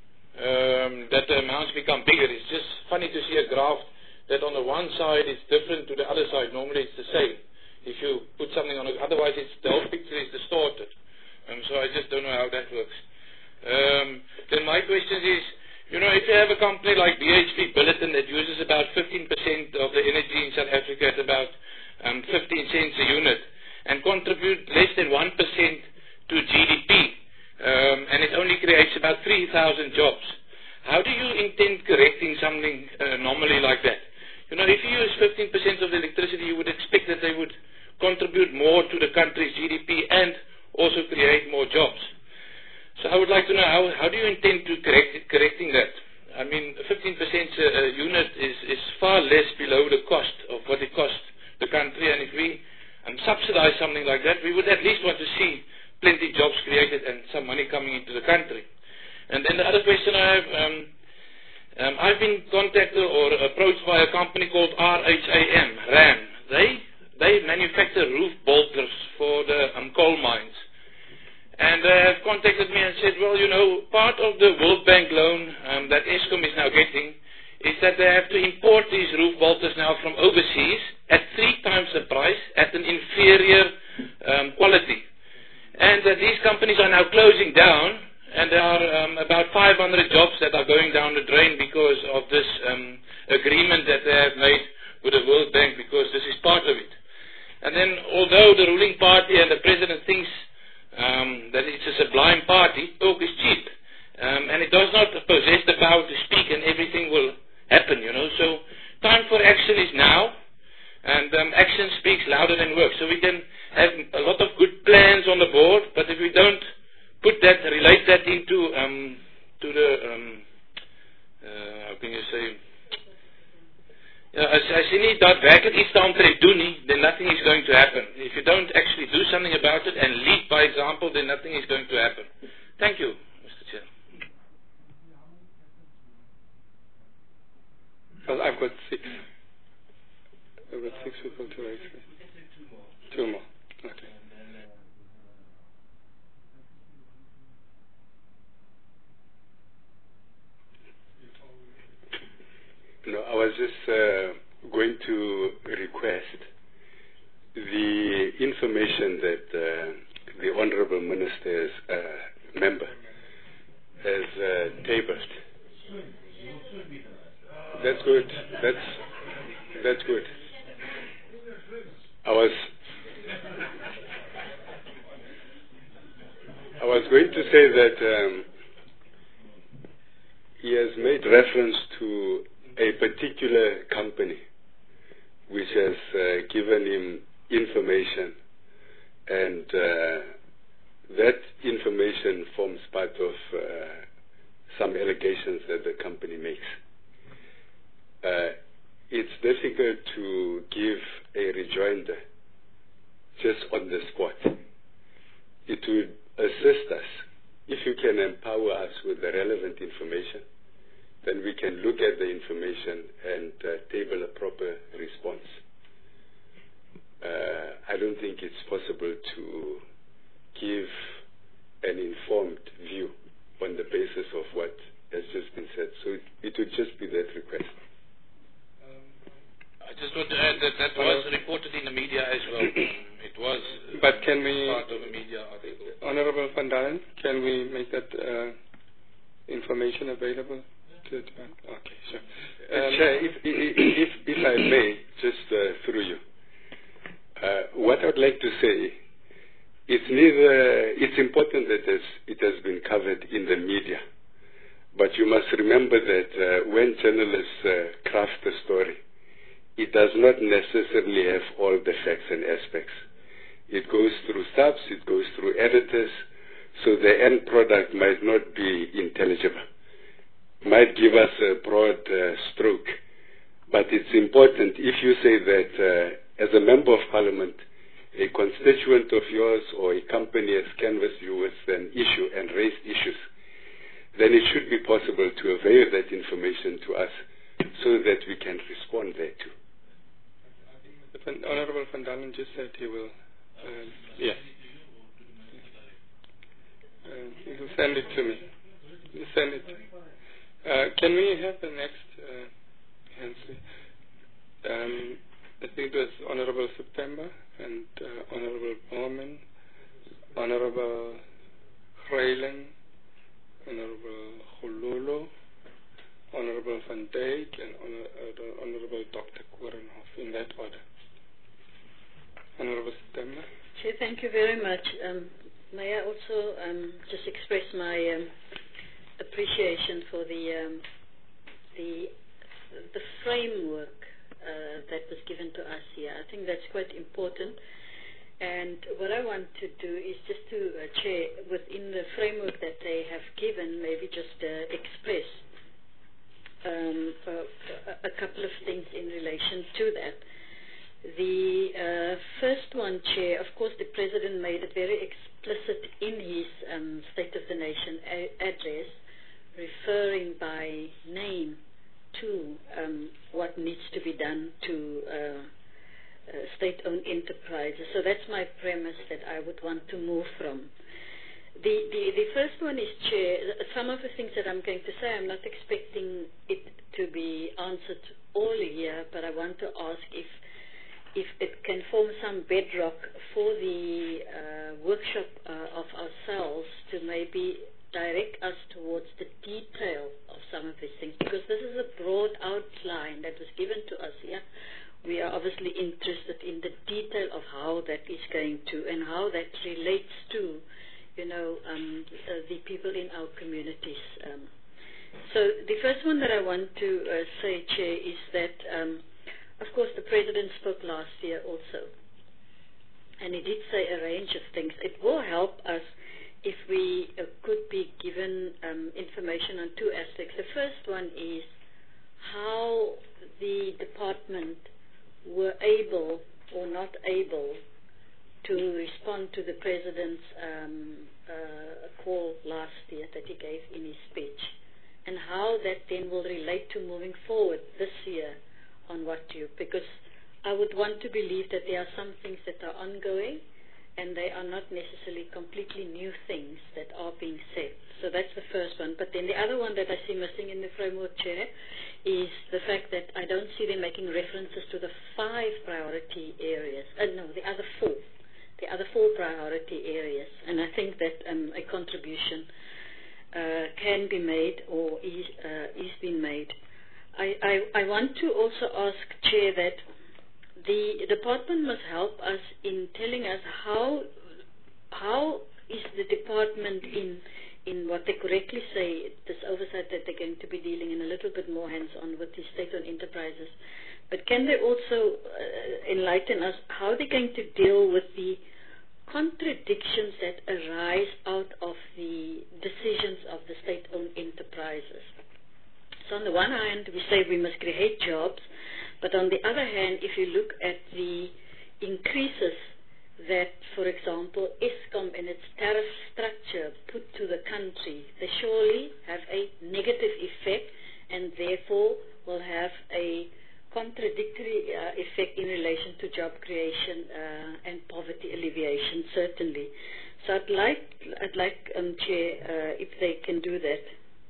um, that the amounts become bigger. It's just funny to see a graph that on the one side it's different to the other side. Normally it's the same. If you put something on it, otherwise it's, the whole picture is distorted. Um, so I just don't know how that works. Um, then my question is, you know, if you have a company like B H P Billiton that uses about fifteen percent of the energy in South Africa at about um, fifteen cents a unit and contribute less than one percent to G D P, um, and it only creates about three thousand jobs, how do you intend correcting something uh, anomaly like that? You know, if you use fifteen percent of the electricity, you would expect that they would contribute more to the country's G D P and also create more jobs. So I would like to know how, how do you intend to correct it, correcting that? I mean, fifteen percent a, a unit is, is far less below the cost of what it costs the country, and if we um, subsidize something like that, we would at least want to see plenty of jobs created and some money coming into the country. And then the other question I have, um, um, I've been contacted or approached by a company called R H A M, RAM. They, they manufacture roof bolters for the um, coal mines. And they have contacted me and said, well, you know, part of the World Bank loan um, that Eskom is now getting is that they have to import these roof bolters now from overseas at three times the price at an inferior um, quality. And that these companies are now closing down, and there are um, about five hundred jobs that are going down the drain because of this um, agreement that they have made with the World Bank, because this is part of it. And then, although the ruling party and the president thinks Um, that it's a sublime party, talk is cheap, um, and it does not possess the power to speak, and everything will happen, you know. So time for action is now, and um, action speaks louder than words. So we can have a lot of good plans on the board, but if we don't put that, relate that into um, to the um, uh, how can you say? Ja, as, as jy nie daadwerkelijk iets daaromtrent doen nie, then nothing is going to happen. If you don't actually do something about it and lead by example, then nothing is going to happen. Thank you, Mister Chair. Well, I've got six. I've got six people to raise. Two more. Okay. No, I was just uh, going to request the information that uh, the Honourable Minister's uh, member has uh, tabled. That's good. That's that's good. I was I was going to say that um, he has made reference to a particular company which has uh, given him information, and uh, that information forms part of uh, some allegations that the company makes. Uh, it's difficult to give a rejoinder just on the spot. It would assist us if you can empower us with the relevant information. Then we can look at the information and uh, table a proper response. Uh, I don't think it's possible to give an informed view on the basis of what has just been said. So it, it would just be that request. Um, I just want to add that that was reported in the media as well. It was uh, but can we, part of a media article. Honourable Van Dalen, can we make that uh, information available? Okay, sure. Um, Chair, if, if, if, if I may, just uh, through you, uh, what I would like to say, it's neither, it's important that it has been covered in the media, but you must remember that uh, when journalists uh, craft a story, it does not necessarily have all the facts and aspects. It goes through subs, it goes through editors, so the end product might not be intelligible. Might give us a broad uh, stroke, but it's important if you say that uh, as a member of parliament a constituent of yours or a company has canvassed you with an issue and raised issues, then it should be possible to avail that information to us so that we can respond thereto. The Honorable Van Dalen just said he will, uh, yes. Uh, he will send it to me. You send it. Uh, can we have the next, uh, Hensley? Um, I think it was Honorable September and uh, Honorable Bowman, Honorable Grayling, Honorable Khululu, Honorable Van Dijk, and Honor, uh, Honorable Doctor Korenhoff, in that order. Honorable September. Chair, thank you very much. Um, may I also um, just express my um, appreciation for the um, the the framework uh, that was given to us here. I think that's quite important. And what I want to do is just to uh, chair within the framework that they have given, maybe just uh, express um, a, a couple of things in relation to that. The uh, first one, Chair, of course the President made it very explicit in his um, State of the Nation address, referring by name to um, what needs to be done to uh, uh, state-owned enterprises. So that's my premise that I would want to move from. The, the, the first one is, Chair, some of the things that I'm going to say, I'm not expecting it to be answered all here, but I want to ask if if it can form some bedrock for the uh, workshop uh, of ourselves to maybe direct us towards the detail of some of these things, because this is a broad outline that was given to us here. We are obviously interested in the detail of how that is going to and how that relates to, you know, um, uh, the people in our communities. Um, so the first one that I want to uh, say, Chair, is that um, of course, the President spoke last year also, and he did say a range of things. It will help us if we uh, could be given um, information on two aspects. The first one is how the department were able or not able to respond to the President's um, uh, call last year that he gave in his speech, and how that then will relate to moving forward this year on what to, because I would want to believe that there are some things that are ongoing and they are not necessarily completely new things that are being said. So that's the first one. But then the other one that I see missing in the framework, Chair, is the fact that I don't see them making references to the five priority areas. Uh, no, the other four. The other four priority areas. And I think that um, a contribution uh, can be made or is, uh, is being made. I, I, I want to also ask, Chair, that the department must help us in telling us how how is the department in in what they correctly say, this oversight that they're going to be dealing in a little bit more hands-on with the state-owned enterprises. But can they also uh, enlighten us how they're going to deal with the contradictions that arise out of the decisions of the state-owned enterprises? So on the one hand, we say we must create jobs, but on the other hand, if you look at the increases that, for example, Eskom and its tariff structure put to the country, they surely have a negative effect and therefore will have a contradictory uh, effect in relation to job creation uh, and poverty alleviation, certainly. So I'd like, I'd like um, Chair, uh, if they can do that.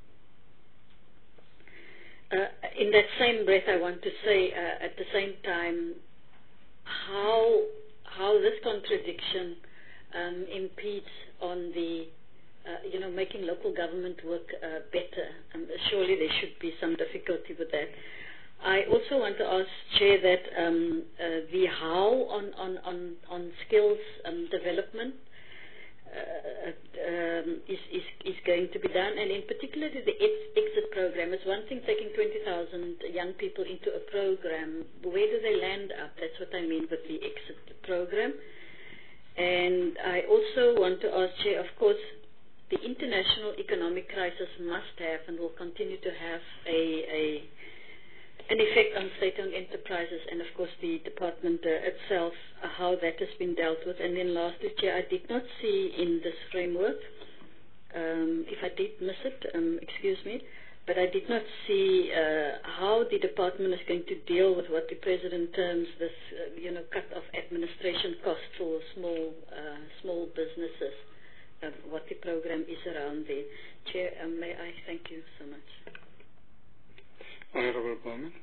Uh, in that same breath, I want to say uh, at the same time how how this contradiction um, impedes on the uh, you know making local government work uh, better. Um, surely there should be some difficulty with that. I also want to ask, Chair, that um, uh, the how on on on, on skills um, development Uh, um, is, is, is going to be done, and in particular the exit program. It's one thing taking twenty thousand young people into a program. Where do they land up? That's what I mean with the exit program. And I also want to ask, Chair, of course, the international economic crisis must have and will continue to have a, a, an effect on state-owned enterprises and, of course, the department uh, itself, uh, how that has been dealt with. And then lastly, Chair, I did not see in this framework, um, if I did miss it, um, excuse me, but I did not see uh, how the department is going to deal with what the President terms this, uh, you know, cut of administration costs for small, uh, small businesses, uh, what the program is around there. Chair, um, may I thank you so much. Honourable Bowman.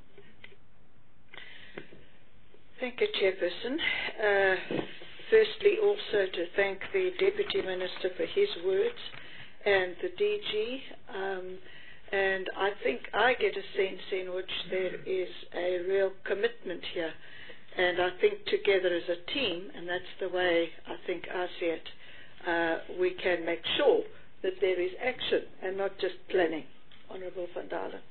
Thank you, Chairperson. Uh, firstly, also to thank the Deputy Minister for his words and the D G. Um, and I think I get a sense in which there is a real commitment here. And I think together as a team, and that's the way I think I see it, uh, we can make sure that there is action and not just planning. Honourable Van Dalen.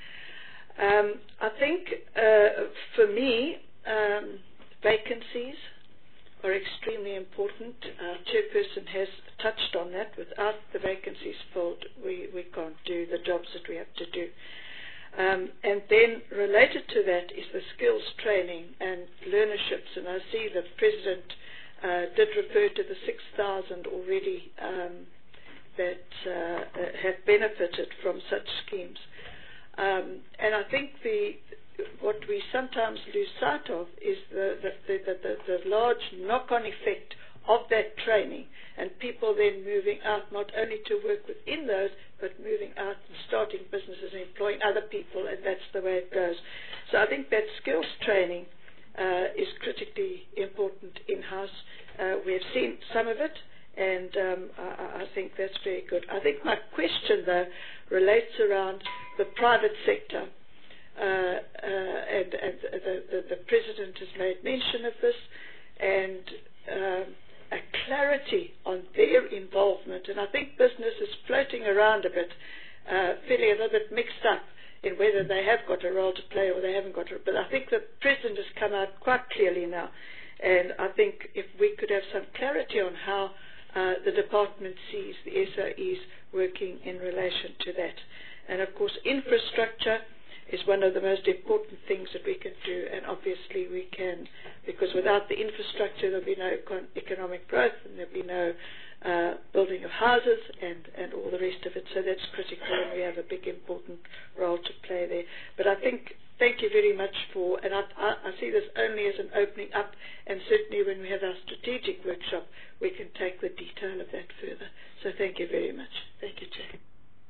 Um, I think uh, for me, um, vacancies are extremely important. Our chairperson has touched on that. Without the vacancies filled, we, we can't do the jobs that we have to do. Um, and then related to that is the skills training and learnerships. And I see the President uh, did refer to the six thousand already um, that uh, have benefited from such schemes. Um, and I think the what we sometimes lose sight of is the, the, the, the, the large knock-on effect of that training, and people then moving out not only to work within those, but moving out and starting businesses and employing other people, and that's the way it goes. So I think that skills training uh, is critically important in-house. Uh, we have seen some of it, and um, I, I think that's very good. I think my question, though, relates around the private sector. Uh, uh, and and the, the, the President has made mention of this, and um, a clarity on their involvement. And I think business is floating around a bit, uh, feeling a little bit mixed up in whether they have got a role to play or they haven't got a role. But I think the President has come out quite clearly now, and I think if we could have some clarity on how uh, the department sees the S O Es working in relation to that. And of course, infrastructure is one of the most important things that we can do, and obviously we can, because without the infrastructure there'll be no econ economic growth, and there'll be no uh, building of houses and, and all the rest of it. So that's critical, and we have a big important role to play there. But I think, thank you very much for, and I, I, I see this only as an opening up, and certainly when we have our strategic workshop, we can take the detail of that further. So thank you very much. Thank you, Chair.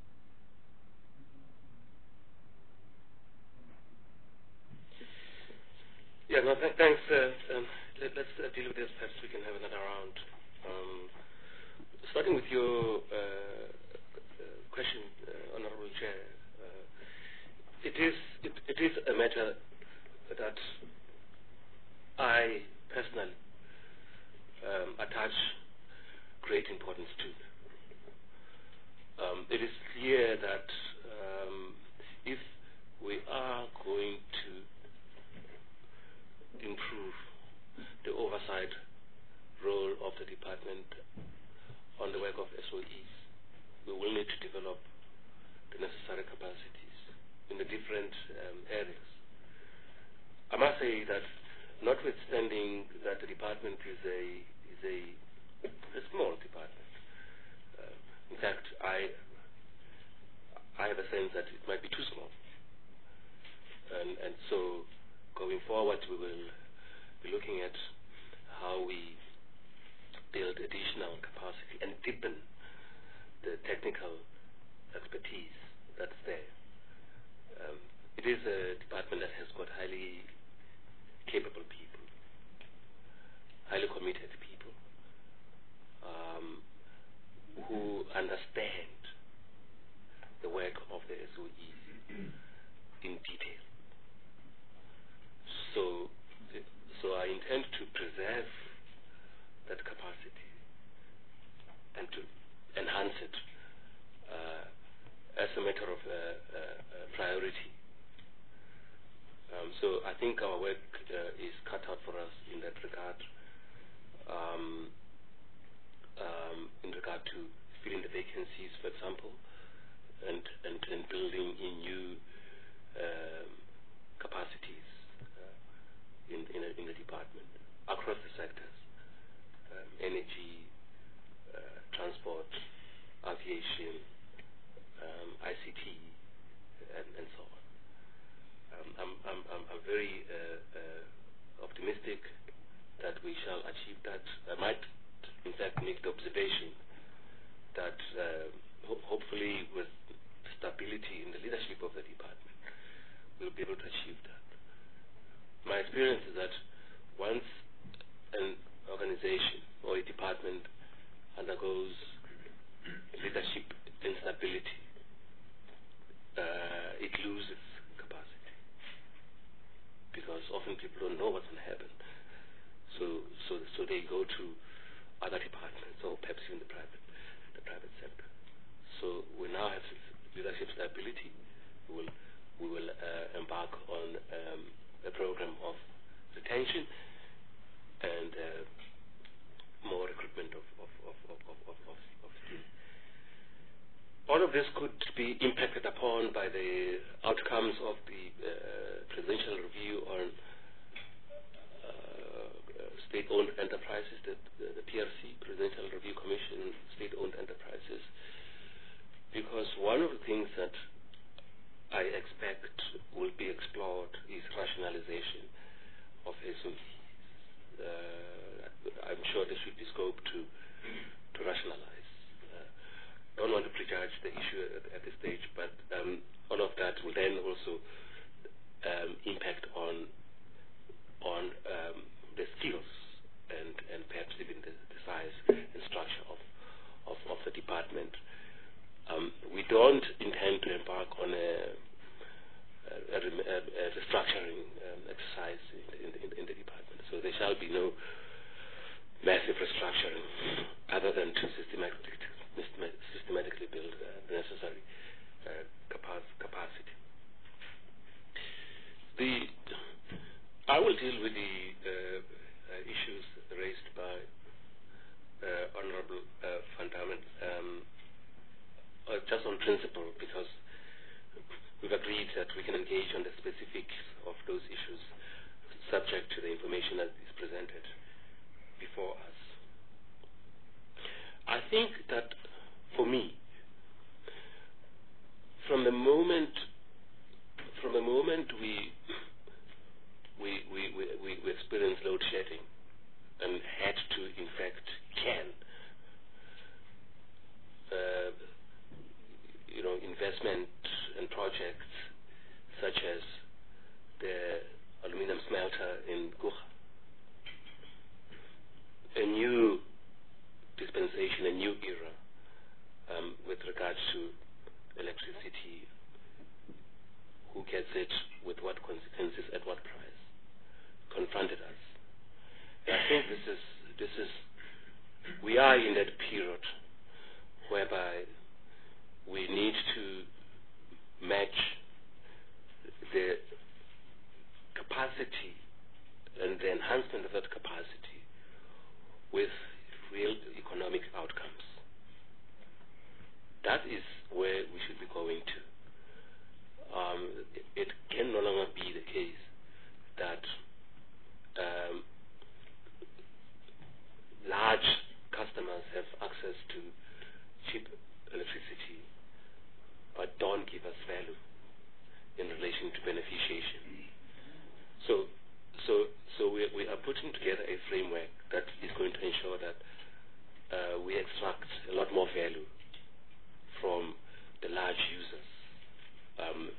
Yeah, no, th thanks. Uh, um, let, let's uh, deal with this. Perhaps we can have another round. Um, starting with your uh, uh, question, uh, Honourable Chair, uh, it is it, it is a matter that I personally um, attach great importance to. Um, it is clear that um, if we are going to improve the oversight role of the department on the work of S O Es, we will need to develop the necessary capacities in the different um, areas. I must say that, notwithstanding that the department is a is a, a small department, uh, in fact, I I have a sense that it might be too small, and and so. Going forward, we will be looking at how we build additional capacity and deepen the technical expertise that's there. Um, it is a department that has got highly capable people, highly committed people, um, who understand the work of the S O Es in detail. So, so I intend to preserve that capacity and to enhance it uh, as a matter of uh, uh, priority. Um, so I think our work uh, is cut out for us in that regard, um, um, in regard to filling the vacancies, for example, and, and, and building in new um, capacities uh, in, in, a, in the department across the sectors, um, energy, uh, transport, aviation, um, I C T, and, and so on. Um, I'm, I'm, I'm, I'm very uh, uh, optimistic that we shall achieve that. I might, in fact, make the observation that uh, ho hopefully with stability in the leadership of the department, we'll be able to achieve that. My experience is that once an organization or a department undergoes leadership instability, uh, it loses capacity, because often people don't know what's going to happen. So, so, so they go to other departments, or perhaps even the private, the private sector. So we now have leadership stability. We will, we will uh, embark on um, a program of retention and uh, more recruitment of of of of of, of, of, of skills. All of this could be impacted upon by the outcomes of the uh, presidential review on uh, state-owned enterprises, the, the, the P R C, Presidential Review Commission, state-owned enterprises, because one of the things that I expect will be explored is rationalization of S O Es. Uh, I'm sure there should be scope to to rationalize. I don't want to prejudge the issue at, at this stage, but um, all of that will then also um, impact on on um, the skills and, and perhaps even the, the size and structure of, of, of the department. Um, we don't intend to embark on a, a, a, a restructuring um, exercise in, in, in the department, so there shall be no massive restructuring other than to systematically systematically build uh, the necessary uh, capac capacity. The I will deal with the uh, uh, issues raised by uh, Honorable uh, Van Damme, um, uh, just on principle, because we've agreed that we can engage on the specifics of those issues subject to the information that is presented before us. I think that for me, from the moment, from the moment we we we we, we, we experienced load shedding and had to, in fact, can uh, you know investment and projects such as the aluminum smelter in Gukha, a new dispensation, a new era um, with regards to electricity, who gets it, with what consequences, at what price, confronted us. And I think this is, this is, we are in that period whereby we need to match the capacity and the enhancement of that capacity with real economic outcomes. That is where we should be going to. Um, it, it can no longer be the case that um, large customers have access to cheap electricity but don't give us value in relation to beneficiation. So, so, so we, we are putting together a framework that is going to ensure that Uh, we extract a lot more value from the large users. Um,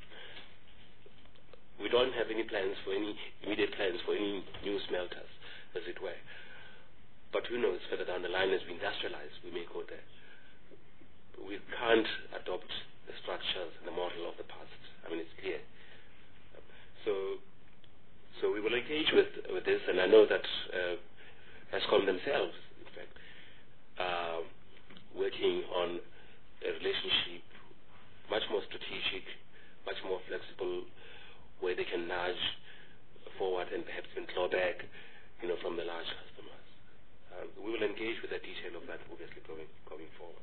we don't have any plans for any immediate plans for any new smelters, as it were. But who knows, further down the line as we industrialize, we may go there. We can't adopt the structures and the model of the past. I mean, it's clear. So, so we will engage with, with this, and I know that uh, Eskom themselves, in fact, Uh, working on a relationship much more strategic, much more flexible, where they can nudge forward and perhaps even claw back, you know, from the large customers. Uh, we will engage with the detail of that, obviously, going going forward.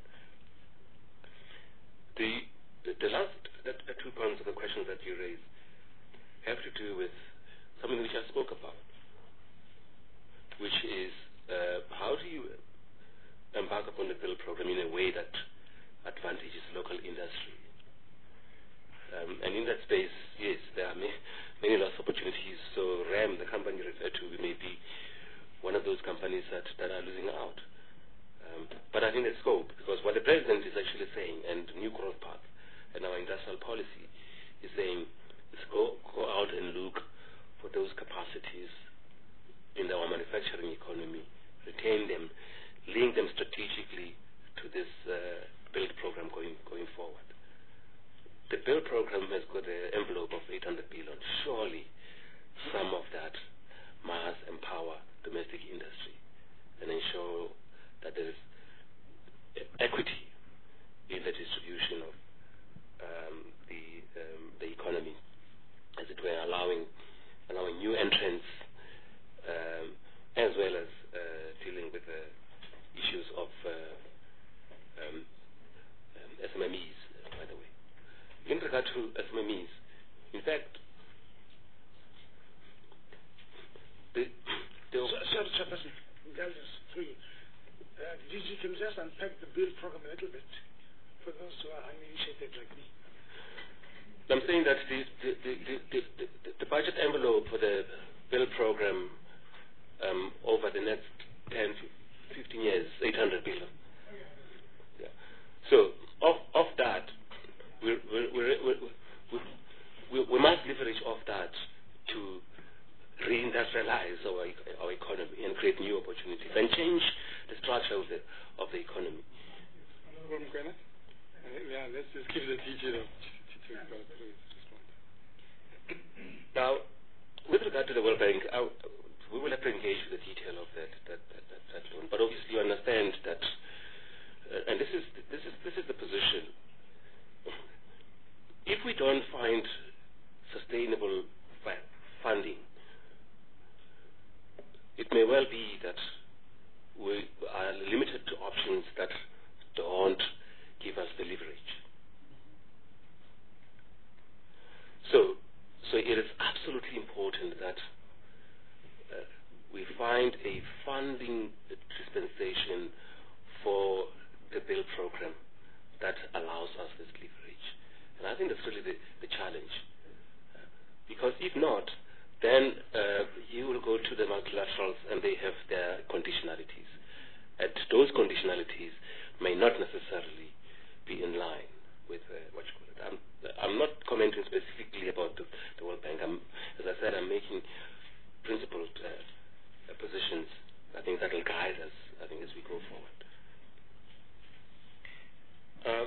The the, the last the, the two points of the questions that you raised have to do with something which I spoke about, which is uh, how do you embark upon the build program in a way that advantages local industry. Um, and in that space, yes, there are many, many lots of opportunities. So RAM, the company you referred to, may be one of those companies that, that are losing out. Um, but I think there's scope, because what the President is actually saying, and New Growth Path and our industrial policy is saying, is go, go out and look for those capacities in our manufacturing economy, retain them, link them strategically to this uh, build program going, going forward. The build program has got an envelope of eight hundred billion. Surely some of that must empower domestic industry and ensure that there is equity in the distribution of um, the um, the economy, as it were, allowing allowing new entrants, um, as well as uh, dealing with the issues of uh, um, um, S M E Es, by the way. In regard to S M E Es, in fact, the, the Sorry, Chairperson, Gallius, three. Uh, D G, can you just unpack the build program a little bit for those who are uninitiated like me? I'm saying that the, the, the, the, the, the budget envelope for the build program um, over the next ten, fifteen years, eight hundred billion. Yeah. So, of, of that, we we we we we must leverage off that to reindustrialize our our economy and create new opportunities and change the structure of the of the economy. Yeah, let's just give the D G the opportunity. Now, with regard to the World Bank, I, we will have to engage with the detail of that that that, that, that loan. But obviously, you understand that, uh, and this is this is this is the position. If we don't find sustainable funding, it may well be that we are limited to options that don't give us the leverage. So, so it is absolutely important that uh, we find a funding dispensation for the build program that allows us this leverage. And I think that's really the, the challenge. Uh, because if not, then uh, you will go to the multilaterals and they have their conditionalities. And those conditionalities may not necessarily be in line with uh, what you call it. I'm, I'm not commenting specifically about the, the World Bank. I'm, as I said, I'm making principled uh, positions. I think that will guide us, I think, as we go forward. Uh,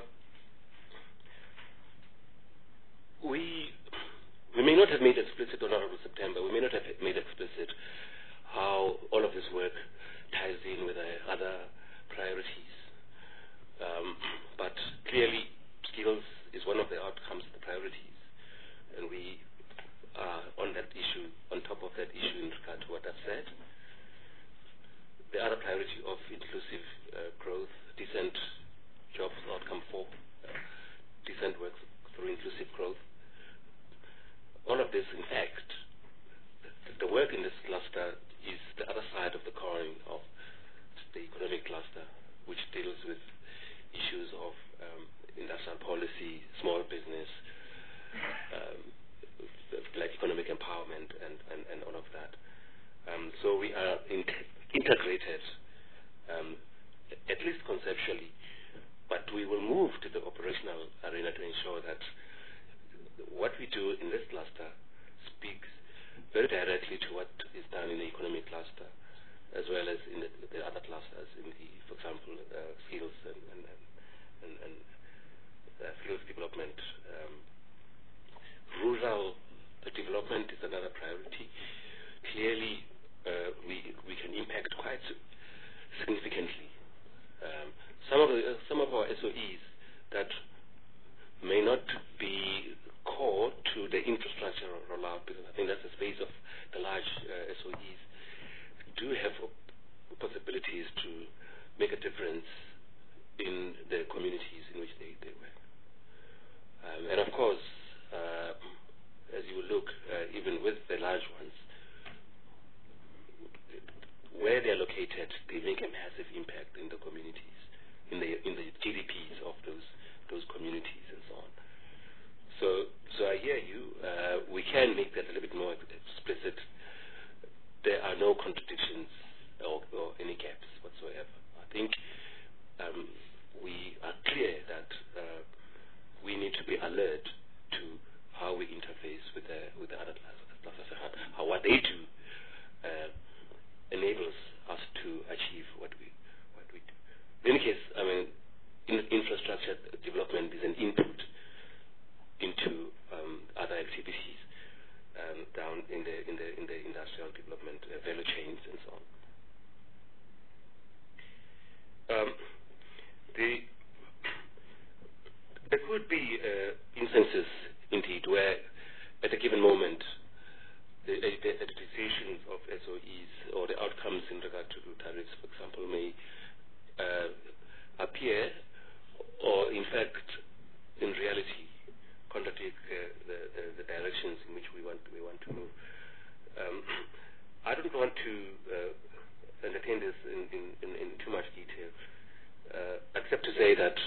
we we may not have made explicit on Honorable September. We may not have made explicit how all of this work ties in with uh, other priorities. Um, but clearly, skills is one of the outcomes, the priorities, and we are on that issue, on top of that issue in regard to what I've said. The other priority of inclusive uh, growth, decent jobs, outcome four, uh, decent work through inclusive growth. All of this, in fact, the, the work in this cluster is the other side of the coin of the economic cluster, which deals with issues of um, industrial policy, small business, um, like economic empowerment, and, and, and all of that. Um, so we are in integrated, um, at least conceptually, but we will move to the operational arena to ensure that what we do in this cluster speaks very directly to what is done in the economic cluster, as well as in the, the other clusters, in the, for example, uh, skills and, and, and, and uh, skills development. Um, rural development is another priority. Clearly, uh, we we can impact quite significantly. Um, some of the, uh, some of our S O Es that may not be core to the infrastructure rollout, because I think that's the space of the large uh, S O Es, do have possibilities to make a difference in the communities in which they, they work. Um, and of course, uh, as you look, uh, at, they make a massive impact in the communities, in the in the G D Ps of those those communities and so on. So, so I hear you. Uh, we can make that a little bit more explicit. There are no contradictions or, or any gaps whatsoever. I think um, we are clear that uh, we need to be alert to how we interface with the with the other classes. How what they do uh, enables us to achieve what we what we do. In any case, I mean, in, infrastructure development is an input into um, other activities um, down in the in the in the industrial development uh, value chains and so on. Um, the there could be uh, instances indeed where at a given moment the, the, the decisions of S O Es or the outcomes in regard to tariffs, for example, may uh, appear or in fact in reality contradict uh, the, the, the directions in which we want we want to move. Um, I don't want to uh, entertain this in, in, in, in too much detail, uh, except to say that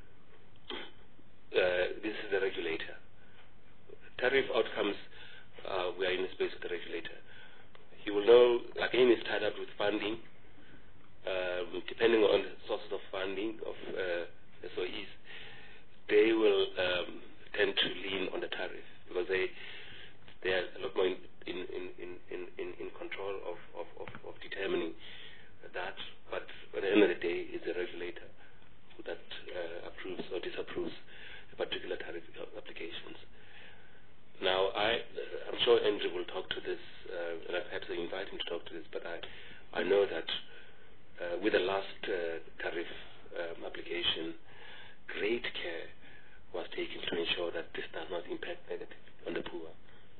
uh, this is the regulator. Tariff outcomes, uh, we are in the space of the regulator. He will know, again, it's tied up with funding. Um, depending on the sources of funding of uh, S O Es, they will um, tend to lean on the tariff because they they are a lot more in in in in, in, in control of, of, of, of determining that. But at the end of the day, it's the regulator who that uh, approves or disapproves particular tariff applications. Now, I I'm sure Andrew will talk to this, uh, and I've had to invite him to talk to this. But I I know that uh, with the last uh, tariff um, application, great care was taken to ensure that this does not impact negatively on the poor.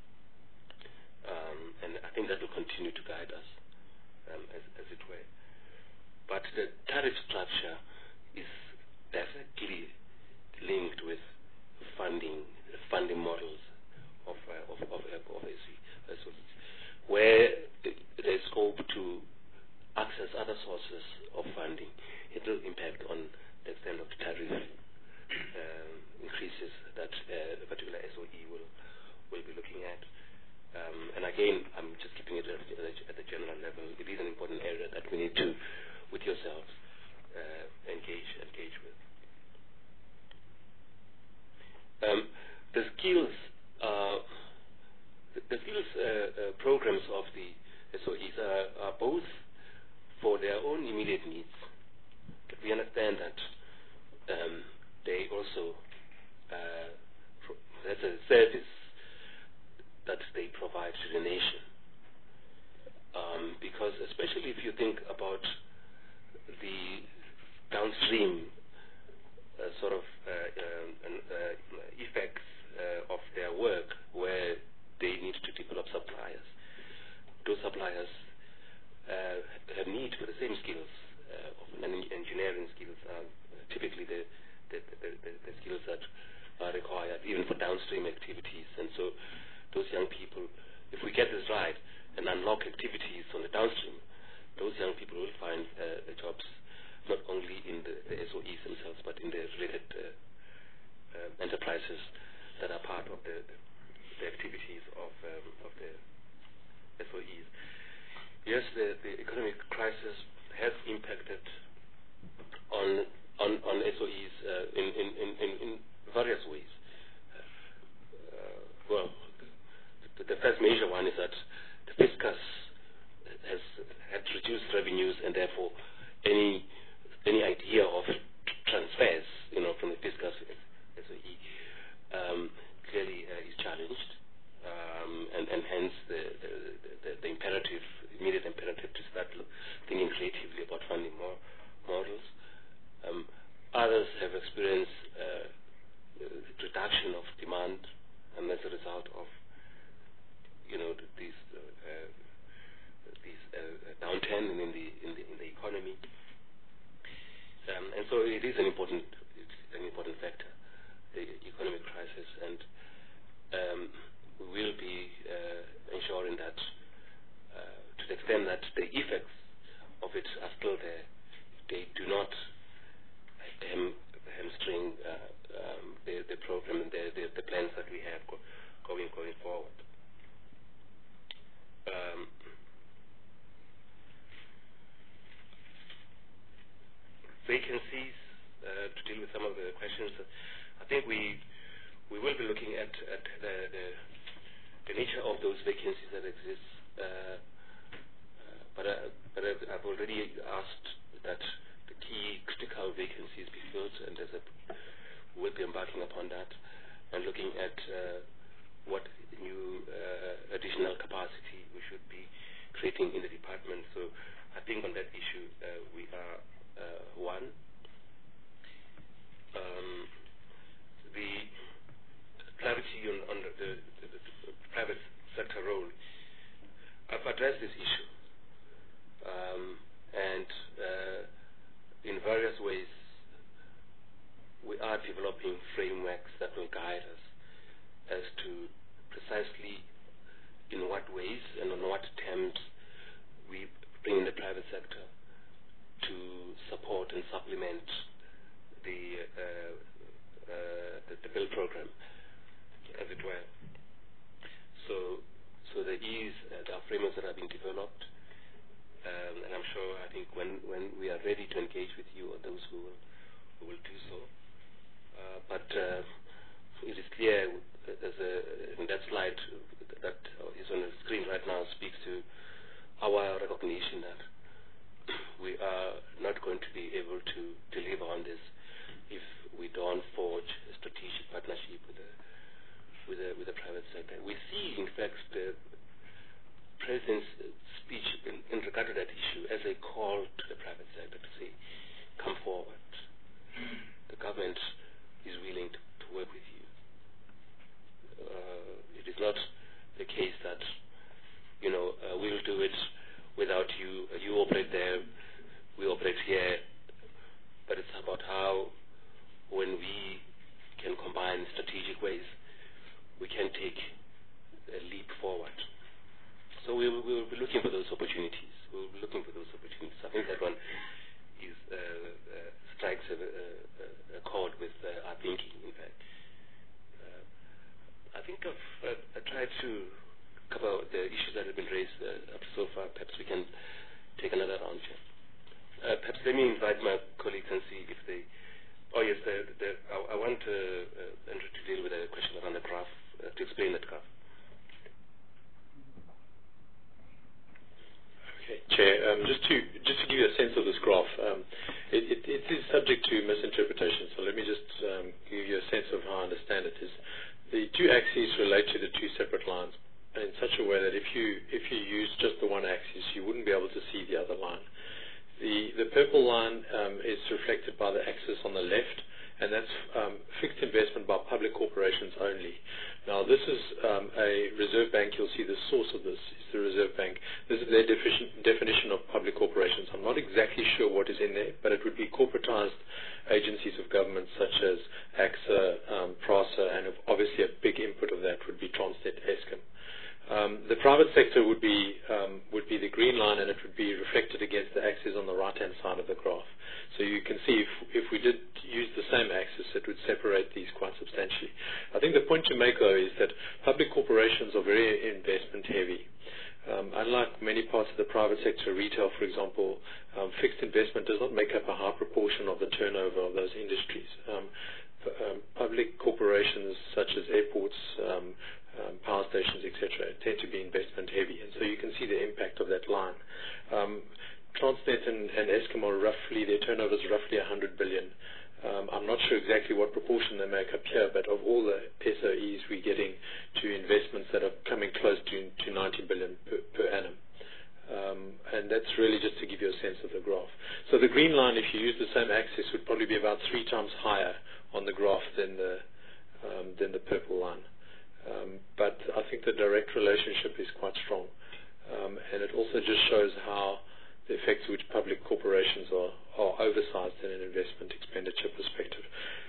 Um, and I think that will continue to guide us, um, as, as it were. But the tariff structure is directly linked with funding, funding models of uh, of of, of S O Es, where there's scope to access other sources of funding. It will impact on the extent of the tariff um, increases that uh, a particular S O E will will be looking at. Um, and again, I'm just keeping it at, at the general level. It is an important area that we need to, with yourselves, uh, engage engage with. Um, the skills, uh, the, the skills uh, uh, programs of the S O Es are, are both for their own immediate needs. But we understand that um, they also uh, pro- that's a service that they provide to the nation. Um, because especially if you think about the downstream uh, sort of uh, um, uh, effects uh, of their work, where they need to develop suppliers. Those suppliers uh, have need for the same skills, uh, of engineering skills are typically the the, the, the the skills that are required even for downstream activities. And so those young people, if we get this right and unlock activities on the downstream, those young people will find uh, jobs not only in the, the S O Es themselves, but in the related uh, uh, enterprises that are part of the, the, the activities of um, of the S O Es. Yes, the, the economic crisis has impacted on on, on S O Es uh, in, in, in, in various ways. Uh, well, the, the first major one is that the fiscus has had reduced revenues, and therefore any any idea of transfers, you know, from the fiscus S O E um, clearly uh, is challenged, um, and, and hence the the, the the imperative, immediate imperative to start thinking creatively about funding more models. Um, others have experienced uh, reduction of demand, and as a result of, you know, these uh, these uh, downturn in the in the in the economy, um, and so it is an important it's an important factor, the economic crisis, and um, we will be uh, ensuring that uh, to the extent that the effects of it are still there. They do not ham, hamstring uh, um, the, the program and the, the, the plans that we have go, going going forward. Um, vacancies, uh, to deal with some of the questions, I think we we will be looking at, at the, the, the nature of those vacancies that exist. Uh, uh, but uh, but I've already asked that the key critical vacancies be filled, and there's a, we'll be embarking upon that and looking at uh, what new uh, additional capacity we should be creating in the department. So I think on that issue uh, we are uh, one. Um, the clarity on, on the, the, the, the private sector role. I've addressed this issue, um, and uh, in various ways we are developing frameworks that will guide us as to precisely in what ways and on what terms we bring in the private sector to support and supplement the uh, uh, the, the build program, as it were. So, so there is uh, there are frameworks that have been developed, um, and I'm sure I think when, when we are ready to engage with you or those who will who will do so. Uh, but uh, it is clear there's a, in that slide that is on the screen right now speaks to our recognition that we are not going to be able to deliver on this if we don't forge a strategic partnership with the with the, with the private sector. We see, in fact, the President's speech in, in regard to that issue as a call to the private sector to say, come forward. The government is willing to, to work with you. Uh, it is not the case that, you know, uh, we'll do it without you. Uh, you operate there, we operate here. But it's about how, when we can combine strategic ways, we can take a leap forward. So we will, we will be looking for those opportunities. We will be looking for those opportunities. I think that one is uh, uh, strikes a, a, a chord with uh, our thinking, in fact. Uh, I think I've uh, tried to cover the issues that have been raised uh, up so far. Perhaps we can take another round here. Uh, perhaps let me invite my colleagues and see if they... Oh, yes, the, the, I, I want uh, uh, Andrew to deal with a question around the graph, uh, to explain that graph. Okay, Chair, um, just to just to give you a sense of this graph, um, it, it, it is subject to misinterpretation, so let me just um, give you a sense of how I understand it. Is the two axes relate to the two separate lines in such a way that if you if you use just the one axis, you wouldn't be able to see the other line. The, the purple line um, is reflected by the axis on the left, and that's um, fixed investment by public corporations only. Now, this is um, a Reserve Bank. You'll see the source of this is the Reserve Bank. This is their defi- definition of public corporations. I'm not exactly sure what is in there, but it would be corporatized agencies of government such as AXA, um, PRASA, and obviously a big input of that would be Transnet, Eskom. Um, the private sector would be um, would be the green line, and it would be reflected against the axis on the right-hand side of the graph. So you can see if, if we did use the same axis, it would separate these quite substantially. I think the point to make, though, is that public corporations are very investment-heavy. Um, unlike many parts of the private sector, retail, for example, um, fixed investment does not make up a high proportion of the turnover of those industries. Um, um, public corporations such as airports, um, Um, power stations, et cetera, tend to be investment heavy, and so you can see the impact of that line. Um, Transnet and, and Eskom are roughly, their turnover is roughly one hundred billion. Um, I'm not sure exactly what proportion they make up here, but of all the S O Es, we're getting to investments that are coming close to, to ninety billion per, per annum. Um, and that's really just to give you a sense of the graph. So the green line, if you use the same axis, would probably be about three times higher on the graph than the, um, than the purple line. Um, but I think the direct relationship is quite strong. Um, and it also just shows how the effects which public corporations are, are oversized in an investment expenditure perspective.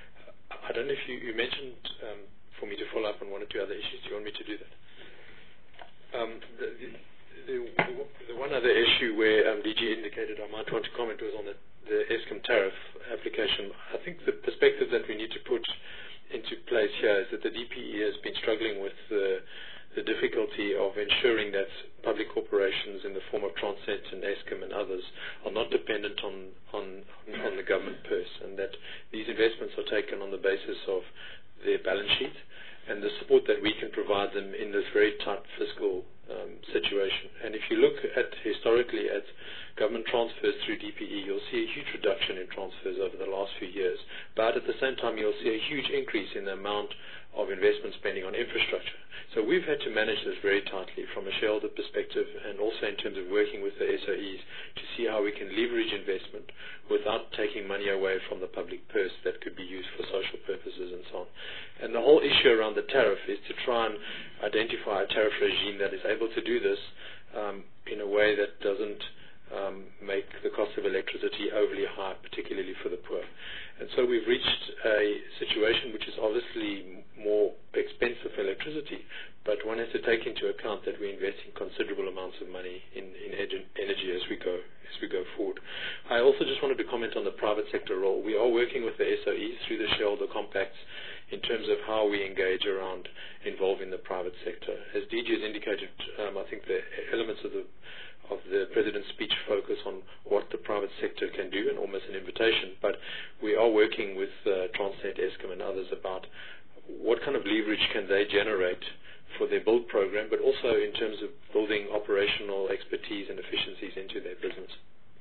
I don't know if you, you mentioned um, for me to follow up on one or two other issues. Do you want me to do that? Um, the, the, the, the one other issue issue where um, D G indicated I might want to comment was on the, the Eskom tariff application. I think the perspective that we need to put into place here is that the D P E has been struggling with the, the difficulty of ensuring that public corporations in the form of Transnet and Eskom and others are not dependent on, on, on the government purse, and that these investments are taken on the basis of their balance sheet and the support that we can provide them in this very tight fiscal um, situation. And if you look at historically at government transfers through D P E, you'll see a huge reduction in transfers over the last few years. But at the same time, you'll see a huge increase in the amount of investment spending on infrastructure. So we've had to manage this very tightly from a shareholder perspective and also in terms of working with the S O Es to see how we can leverage investment without taking money away from the public purse that could be used for social purposes and so on. And the whole issue around the tariff is to try and identify a tariff regime that is able to do this um, in a way that doesn't um, make the cost of electricity overly high, particularly for the poor. And so we've reached a situation which is obviously more expensive for electricity, but one has to take into account that we're investing considerable amounts of money in, in energy as we go as we go forward. I also just wanted to comment on the private sector role. We are working with the S O Es through the shareholder compacts in terms of how we engage around involving the private sector. As D G has indicated, um, I think the elements of the of the President's speech focus on what the private sector can do and almost an invitation, but we are working with uh, Transnet, Eskom and others about what kind of leverage can they generate for their build program, but also in terms of building operational expertise and efficiencies into their business.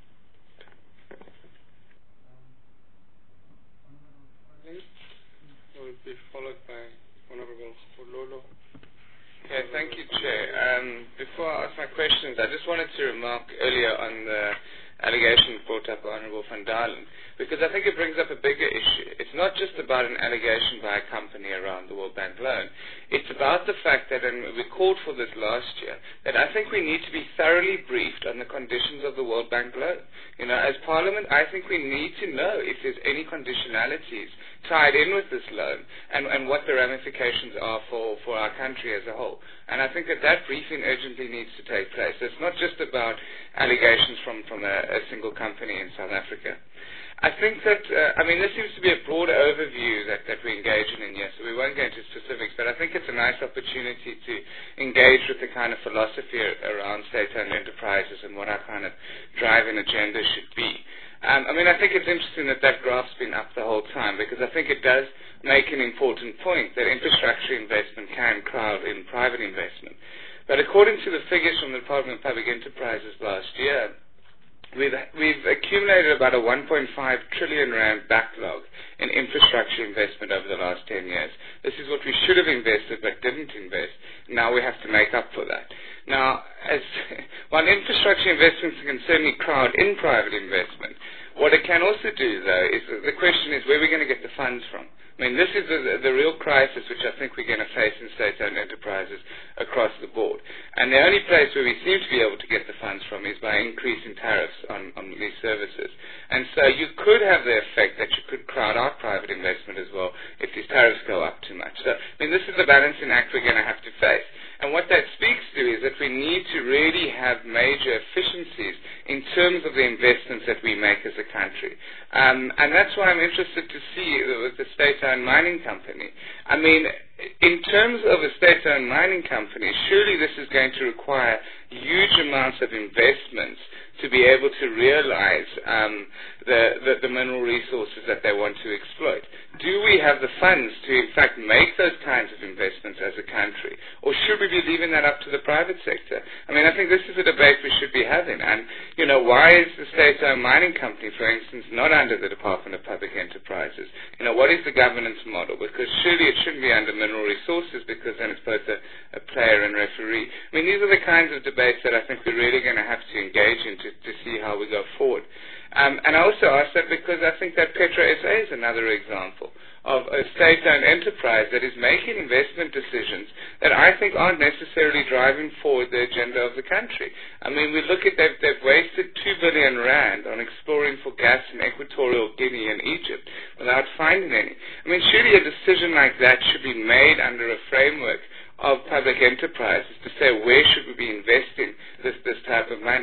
Will be followed by Honorable Ololo. Okay, thank you, Chair. Um, before I ask my questions, I just wanted to remark earlier on the allegation brought up by Honourable Van Dalen, because I think it brings up a bigger issue. It's not just about an allegation by a company around the World Bank loan. It's about the fact that, and we called for this last year, that I think we need to be thoroughly briefed on the conditions of the World Bank loan. You know, as Parliament, I think we need to know if there's any conditionalities tied in with this loan and, and what the ramifications are for, for our country as a whole. And I think that that briefing urgently needs to take place. It's not just about allegations from, from a, a single company in South Africa. I think that, uh, I mean, this seems to be a broad overview that, that we're engaging in here, so we won't go into specifics, but I think it's a nice opportunity to engage with the kind of philosophy around state-owned enterprises and what our kind of driving agenda should be. Um, I mean, I think it's interesting that that graph's been up the whole time, because I think it does make an important point that infrastructure investment can crowd in private investment. But according to the figures from the Department of Public Enterprises last year, we've, we've accumulated about a one point five trillion rand backlog in infrastructure investment over the last ten years. This is what we should have invested but didn't invest. Now we have to make up for that. Now, as while infrastructure investments can certainly crowd in private investment, what it can also do, though, is the question is where are we going to get the funds from? I mean, this is the, the real crisis which I think we're going to face in state-owned enterprises across the board. And the only place where we seem to be able to get the funds from is by increasing tariffs on, on these services. And so you could have the effect that you could crowd out private investment as well if these tariffs go up too much. So, I mean, this is the balancing act we're going to have to face. And what that speaks to is that we need to really have major efficiencies in terms of the investments that we make as a country. Um, and that's why I'm interested to see with the state-owned mining company. I mean, in terms of a state-owned mining company, surely this is going to require huge amounts of investments to be able to realize um, the, the, the mineral resources that they want to exploit. Do we have the funds to, in fact, make those kinds of investments as a country? Or should we be leaving that up to the private sector? I mean, I think this is a debate we should be having. And, you know, why is the state-owned mining company, for instance, not under the Department of Public Enterprises? You know, what is the governance model? Because surely it shouldn't be under mineral resources, because then it's both a, a player and referee. I mean, these are the kinds of debates that I think we're really going to have to engage in to, to see how we go forward. Um, and I also ask that because I think that Petro S A is another example of a state-owned enterprise that is making investment decisions that I think aren't necessarily driving forward the agenda of the country. I mean, we look at they've, they've wasted two billion rand on exploring for gas in Equatorial Guinea and Egypt without finding any. I mean, surely a decision like that should be made under a framework of public enterprises to say where should we be investing this, this type of money.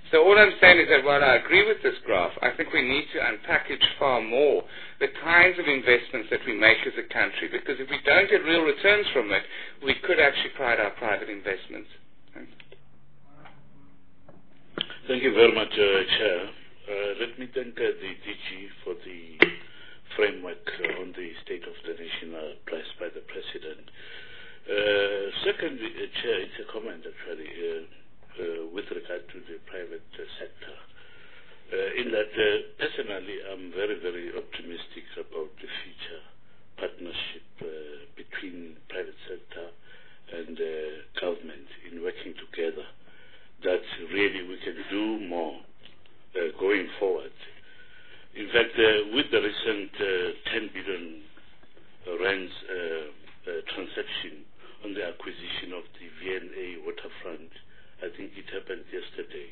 So all I'm saying is that while I agree with this graph, I think we need to unpackage far more the kinds of investments that we make as a country, because if we don't get real returns from it, we could actually pride our private investments. Thanks. Thank you very much, uh, Chair. Uh, let me thank uh, the D G for the framework uh, on the State of the Nation uh, placed by the President. Uh, secondly, uh, Chair, it's a comment actually uh, uh, with regard to the private uh, sector. Uh, in that, uh, personally, I'm very, very optimistic about the future partnership uh, between private sector and uh, government in working together. That really we can do more uh, going forward. In fact, uh, with the recent uh, ten billion rands uh, uh, transaction on the acquisition of the V N A waterfront, I think it happened yesterday.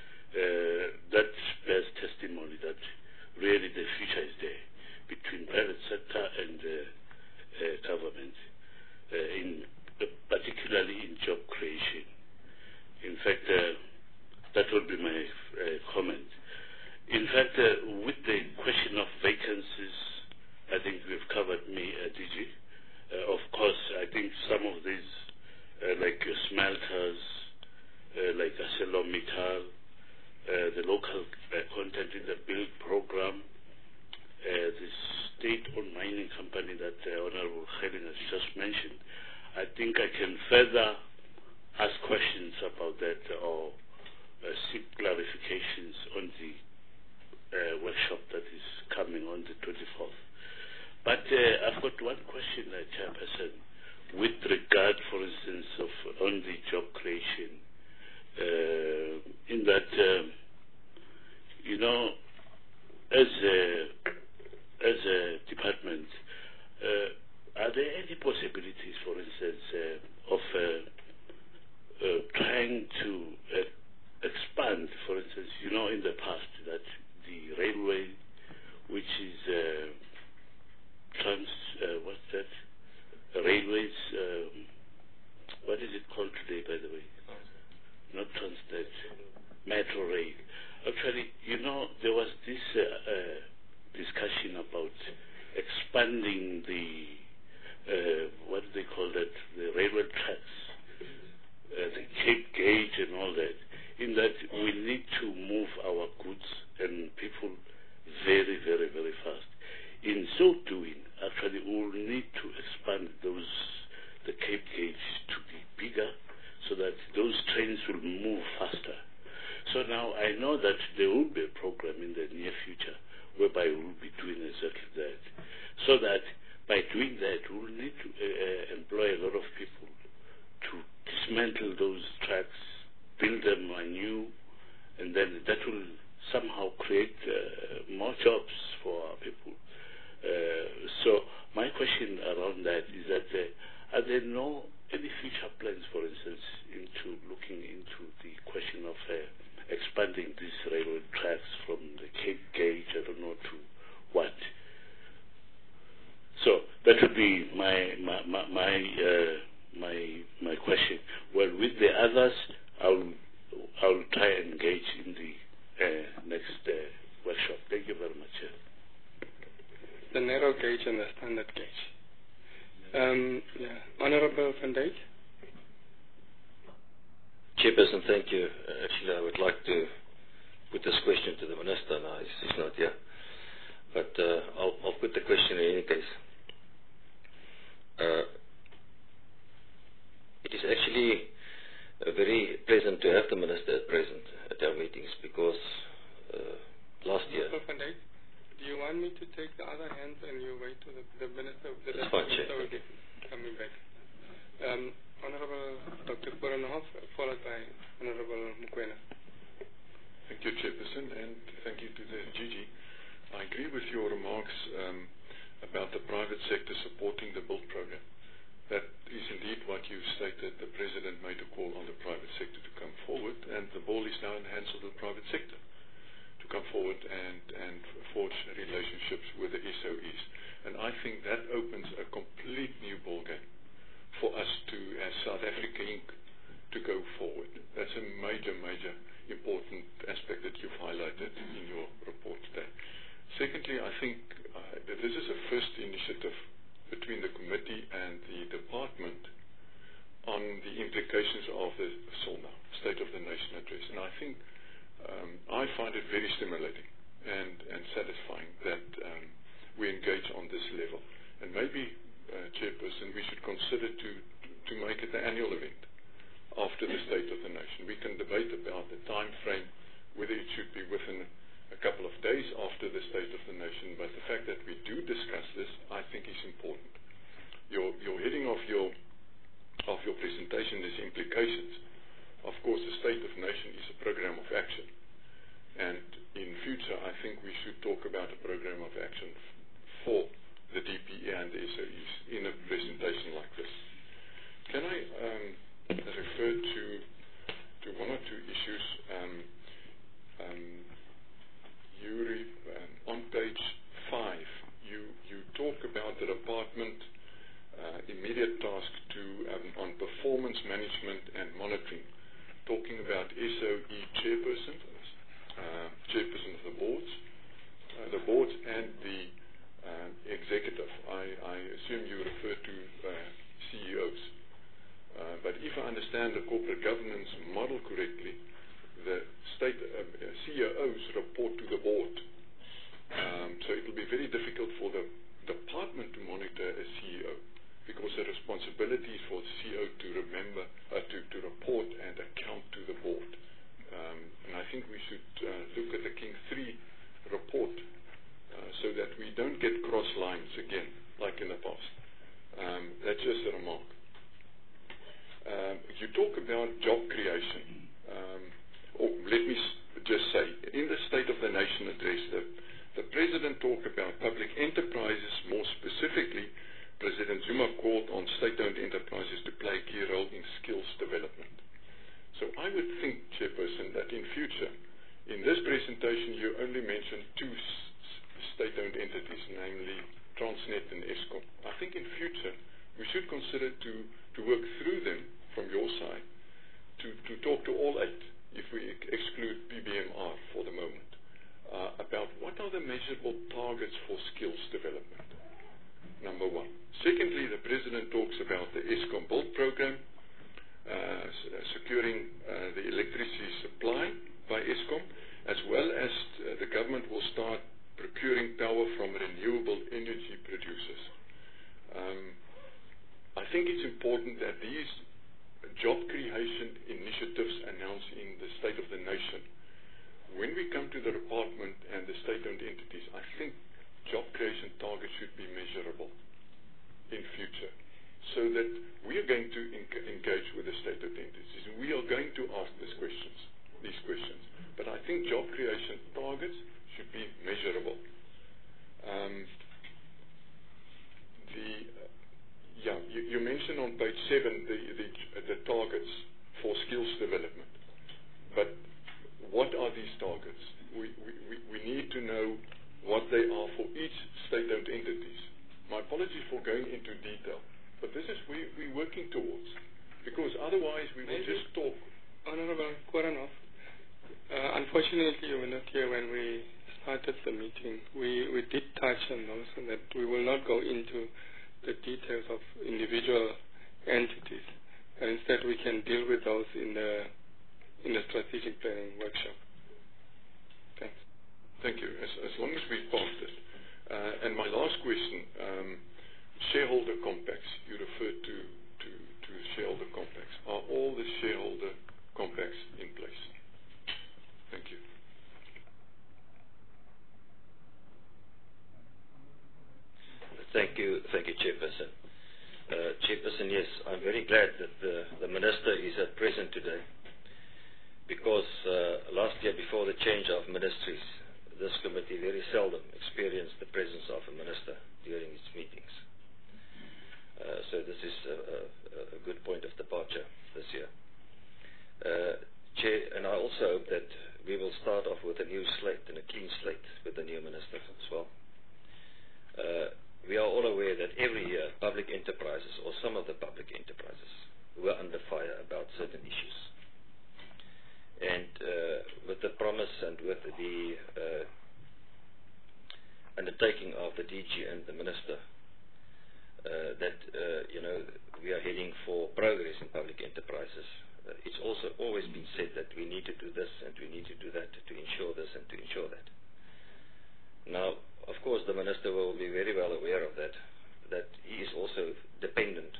Uh, that bears testimony that really the future is there between private sector and uh, uh, government, uh, in uh, particularly in job creation. In fact, uh, that would be my uh, comment. In fact, uh, with the question of vacancies, I think we've covered me, uh, D G. Uh, of course, I think some of these, uh, like uh, smelters, uh, like ArcelorMittal, uh, the local uh, content in the build program, uh, the state-owned mining company that uh, Honorable Khalin has just mentioned, I think I can further ask questions about that or uh, seek clarifications on the uh, workshop that is coming on the twenty-fourth. But uh, I've got one question, uh, Chairperson, with regard, for instance, of on the job creation. Uh, in that, um, you know, as a, as a department, uh, are there any possibilities, for instance, uh, of uh, uh, trying to uh, expand, for instance, you know, in the past that the railway, which is uh, trans, uh, what's that? Railways, um, what is it called today, by the way? Not Transnet, Metro Rail. Actually, you know, there was this uh, uh, discussion about expanding the, uh, what do they call that, the railway tracks, uh, the Cape Gauge and all that, in that we need to move our goods and people very, very, very fast. In so doing, actually, we will need to expand those, the Cape Gauge to be bigger, so that those trains will move faster. So now I know that there will be a program in the near future whereby we will be doing exactly that. So that by doing that, we will need to uh, employ a lot of people to dismantle those tracks, build them anew, and then that will somehow create uh, more jobs for our people. Uh, so my question around that is that uh, are there no any future plans, for instance, into looking into the question of uh, expanding these railway tracks from the Cape Gauge, I don't know, to what? So that would be my my my my, uh, my my question. Well, with the others, I'll I'll try and engage in the uh, next uh, workshop. Thank you very much. Sir. The narrow gauge and the standard gauge. Um, yeah. Honorable Van Dijk. Chairperson, thank you. Uh, actually, I would like to put this question to the Minister now. He's, he's not here. But uh, I'll, I'll put the question in any case. Uh, it is actually uh, very pleasant to have the Minister present at our meetings because uh, last year... Van Dijk, do you want me to take the other hand and you wait till the, the Minister, the That's fine, Minister will be coming back? Um, Honorable Doctor Korenhoff, followed by Honorable Mokoena. Thank you, Chairperson, and thank you to the G G. I agree with your remarks um, about the private sector supporting the BUILD program. That is indeed what you stated. The President made a call on the private sector to come forward, and the ball is now in the hands of the private sector to come forward and, and forge relationships with the S O Es. And I think that opens a complete new ballgame for us to, as South Africa Incorporated, to go forward. That's a major, major important this is a first initiative between the committee and the department on the implications of the SOLNA, State of the Nation Address. And I think um, I find it very stimulating and, and satisfying that um, we engage on this level. And maybe, uh, Chairperson, we should consider to, to make it an annual event after the State of the Nation. We can debate about the time frame, whether it should be within a couple of days after the State of the Nation, but the fact that we do discuss this, I think is important. Your, your heading of your, of your presentation is implications. Of course, the State of the Nation is a program of action. And in future, I think we should talk about a program of action f- for the D P E and the S O Es in a presentation like this. Can I um, refer to, to one or two issues? Um, um, you re- um, on page five, you, you talk about the department uh, immediate task to um, on performance management and monitoring, talking about S O E chairperson, uh, chairperson of the boards, uh, the boards and the uh, executive. I, I assume you refer to uh, C E Os. Uh, but if I understand the corporate governance model correctly, the state uh, C E Os report to the board. Um, so it will be very difficult for the department to monitor a C E O because the responsibility is for the C E O to remember, uh, to, to report and account to the board. Um, and I think we should uh, look at the King three report uh, so that we don't get cross lines again, like in the past. Um, that's just a remark. Um, you talk about job creation. Um, or let me s- just say, in the State of the Nation address, the, the President talked about public enterprises, more specifically, President Zuma called on state-owned enterprises to play a key role in skills development. So I would think, Chairperson, that in future, in this presentation, you only mentioned two s- state-owned entities, namely Transnet and Eskom. I think in future, we should consider to, to work through them from your side to, to talk to all eight, if we ex- exclude P B M R for the moment, uh, about what are the measurable targets for skills development, number one. Secondly, the President talks about the Eskom Build program, uh, s- uh, securing uh, the electricity supply by Eskom, as well as uh, the government will start procuring power from renewable energy producers. Um, I think it's important that these job creation initiatives announced in the State of the Nation, when we come to the department and the state-owned entities, I think job creation targets should be measurable in future so that we are going to en- engage with the state-owned entities. We are going to ask these questions, these questions. But I think job creation targets should be measurable. Um, the Yeah, you, you mentioned on page seven the, the, the targets for skills development. But what are these targets? We, we, we, we need to know what they are for each state-owned entities. My apologies for going into detail, but this is we, we're working towards. Because otherwise we will Maybe. just talk. Honorable Koranov, uh, unfortunately you were not here when we started the meeting. We, we did touch on those and that we will not go into the details of individual entities, and instead we can deal with those in the in the strategic planning workshop. Thanks. Thank you. As, as long as we pass it. Uh, and my last question, um, shareholder compacts. You referred to, to, to shareholder compacts. Are all the shareholder compacts in place? Thank you. Thank you, thank you, Chairperson. Uh, Chairperson, yes, I'm very glad that the, the Minister is at present today because uh, last year before the change of ministries, this committee very seldom experienced the presence of a Minister during its meetings. Uh, so this is a, a, a good point of departure this year. Uh, Chair, and I also hope that we will start off with a new slate and a clean slate with the new Minister as well. Uh, We are all aware that every year public enterprises, or some of the public enterprises, were under fire about certain issues. And uh, with the promise and with the uh, undertaking of the D D G and the Minister uh, that, uh, you know, we are heading for progress in public enterprises. Uh, it's also always been said that we need to do this and we need to do that to ensure this and to ensure that. Now, of course, the Minister will be very well aware of that, that he is also dependent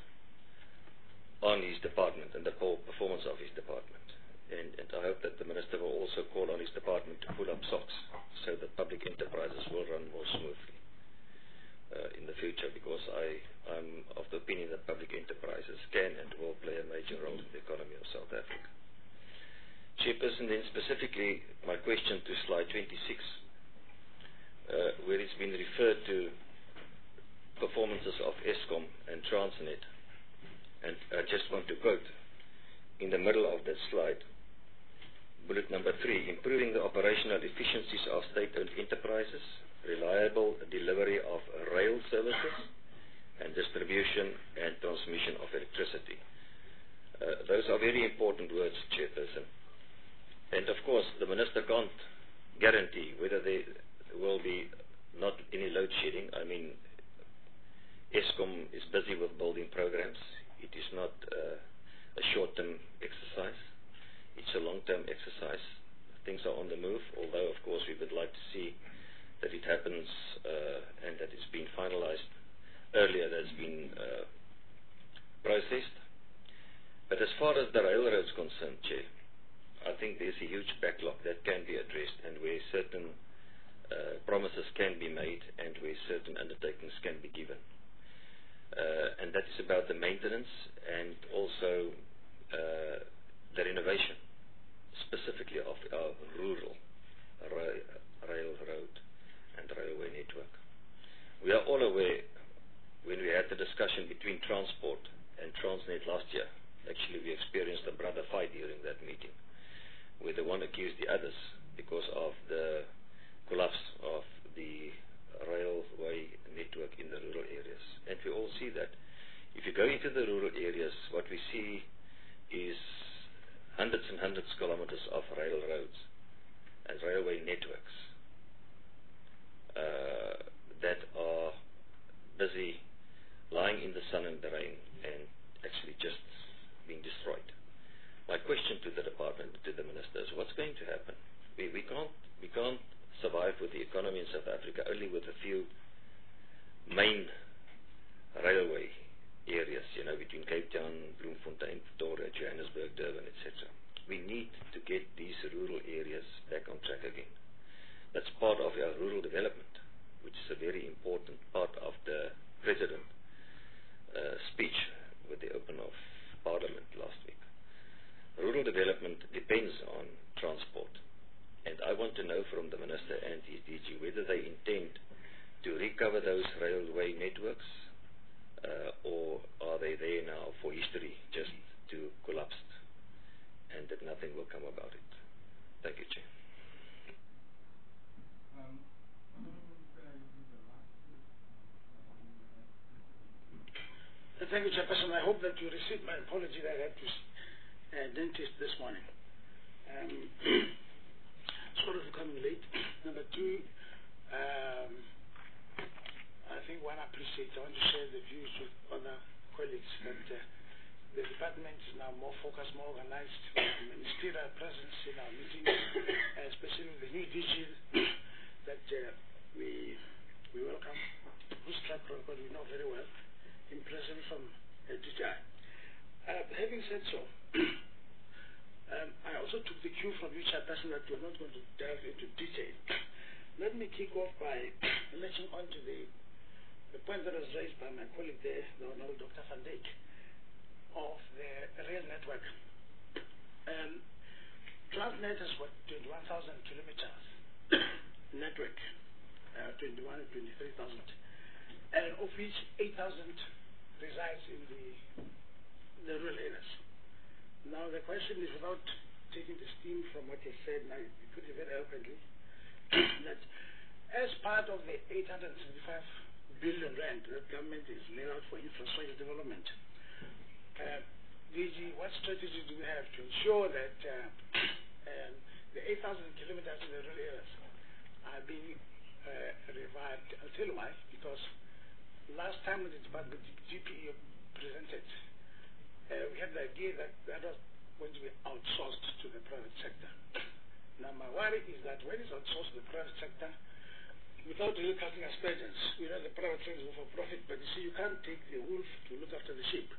on his department and the performance of his department. And, and I hope that the Minister will also call on his department to pull up socks so that public enterprises will run more smoothly uh, in the future, because I, I'm of the opinion that public enterprises can and will play a major role in the economy of South Africa. Chairperson, then specifically my question to slide twenty-six, uh, where it's been referred to performances of Eskom and Transnet, and I just want to quote in the middle of that slide, bullet number three, improving the operational efficiencies of state-owned enterprises, reliable delivery of rail services, and distribution and transmission of electricity. Uh, those are very important words, Chairperson. And of course, the Minister can't guarantee whether there will be not any load shedding. I mean, Eskom is busy with building programs. It is not uh, a short-term exercise. It's a long-term exercise. Things are on the move, although, of course, we would like to see that it happens uh, and that it's been finalized earlier, that it's been uh, processed. But as far as the railroads concerned, Chair, I think there's a huge backlog that can be addressed, and where certain uh, promises can be made and where certain undertakings can be given. Uh, and that is about the maintenance and also uh, the renovation, specifically of our rural ra- railroad and railway network. We are all aware, when we had the discussion between Transport and Transnet last year, actually we experienced a brother fight during that meeting, where the one accused the others because of the collapse of the railway network in the rural areas. And we all see that. If you go into the rural areas, what we see is hundreds and hundreds of kilometers of railroads and railway networks uh, that are busy lying in the sun and the rain and actually just being destroyed. My question to the department, to the Minister, is what's going to happen? We, we can't we can't survive with the economy in South Africa only with a few main railway areas, you know, between Cape Town, Bloemfontein, Pretoria, Johannesburg, Durban, et cetera. We need to get these rural areas back on track again. That's part of our rural development, which is a very important part of the President uh, speech with the open of Parliament last week. Rural development depends on transport. And I want to know from the Minister and his D G whether they intend to recover those railway networks uh, or are they there now for history just to collapse and that nothing will come about it. Thank you, Chair. Um, Thank you, Chairperson. I hope that you received my apology that I had to uh, dentist this morning. Um, sorry for coming late. Number two, um, I think one appreciates, I want to share the views with other colleagues that uh, the department is now more focused, more organized, ministerial presence in our meetings, uh, especially the new D G that uh, we we welcome, whose track record we know very well, in presence from uh, D T I. Uh, having said so, um, I also took the cue from you, Chairperson, that we're not going to delve into detail. Let me kick off by latching on to the, the point that was raised by my colleague there, the Honorable Doctor Van Dijk, of the rail network. Um, Transnet has what, twenty-one thousand kilometers network, uh, twenty-one and twenty-three thousand, and of which eight thousand resides in the, the rural areas. Now the question is, without taking the steam from what you said, now you put it very eloquently, that as part of the eight hundred seventy-five billion rand that government is laid out for infrastructure development, uh, D G, what strategy do we have to ensure that uh, um, the eight thousand kilometers in the rural areas are being uh, revived. I'll tell you why. Because last time when the department G P E presented, uh, we had the idea that that was going to be outsourced to the private sector. Now my worry is that when it's outsourced to the private sector, without really cutting aspersions, we know the private sector is for profit, but you see, you can't take the wolf to look after the sheep.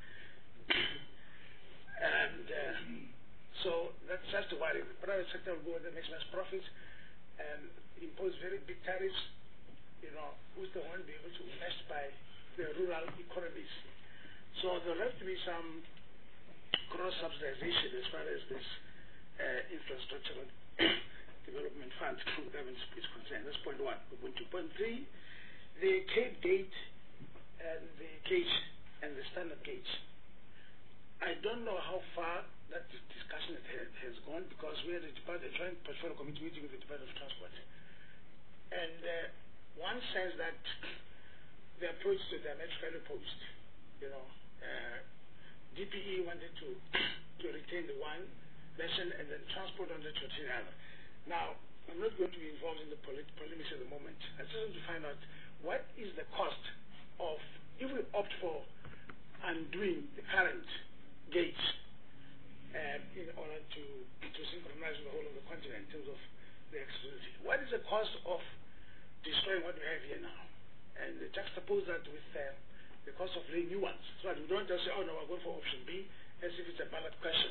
And uh, so that's just a worry. The private sector will go where they make less profits and impose very big tariffs, you know, who's the one be able to invest by the rural economies. So there has to be some cross-subsidization as far as this uh, infrastructural development fund from government is concerned. That's point one. Point two. Point three, the Cape Gate and the gauge and the standard gauge. I don't know how far that discussion has gone because we had a, a joint portfolio committee meeting with the Department of Transport. And uh, one says that the approach to them is fairly opposed. You know, uh, D P E wanted to, to retain the one version and then transport wanted to retain the other. Now, I'm not going to be involved in the polit polemics at the moment. I just want to find out what is the cost of, if we opt for undoing the current gauge uh, in order to, to synchronize the whole of the continent in terms of the accessibility. What is the cost of destroying what we have here now? And juxtapose that with uh, the cost of laying new ones. So that we don't just say, oh no, we're going for option B, as if it's a ballot question.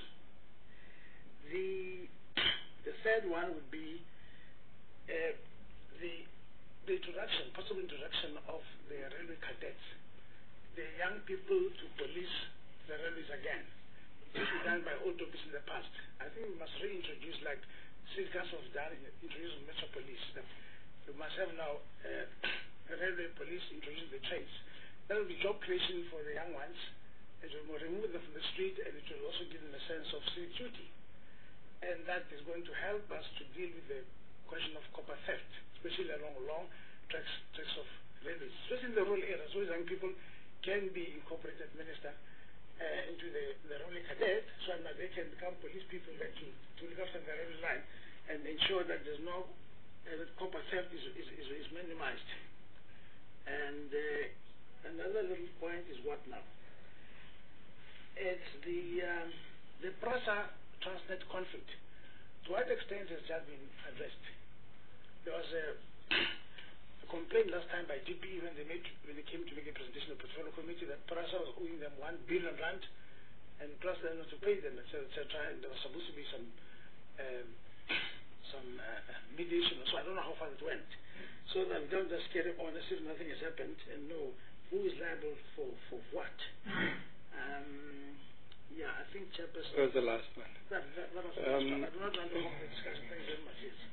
The, the third one would be uh, the, the introduction, possible introduction of the railway cadets, the young people to police the railways again. This was done by old officers in the past. I think we must reintroduce, like City Council has done, introduce Metro Police. That we must have now uh, a railway police introducing the trains. That will be job creation for the young ones. It will remove them from the street, and it will also give them a sense of civic duty. And that is going to help us to deal with the question of copper theft, especially along long tracks, tracks of railways, especially in the rural areas, where young people can be incorporated, Minister, uh, into the, the railway cadet, so that they can become police people that to, to look after the railway line and ensure that there's no uh, that copper theft is, is, is, is minimized. And uh, another little point is what now? It's the um, the PRASA Transnet conflict. To what extent has that been addressed? There was a complained last time by D P E when they made when they came to make a presentation to the portfolio committee that PRASA was owing them one billion rand, and PRASA didn't know to pay them, et cetera, et cetera. And there was supposed to be some um, some uh, mediation. So I don't know how far it went. So that we don't just carry on as if nothing has happened and know who is liable for for what. Um, yeah, I think Chairperson. That was the last one. That, that, that was the um, last one. I do not want to hold the discussion. Thank you very much. Yes.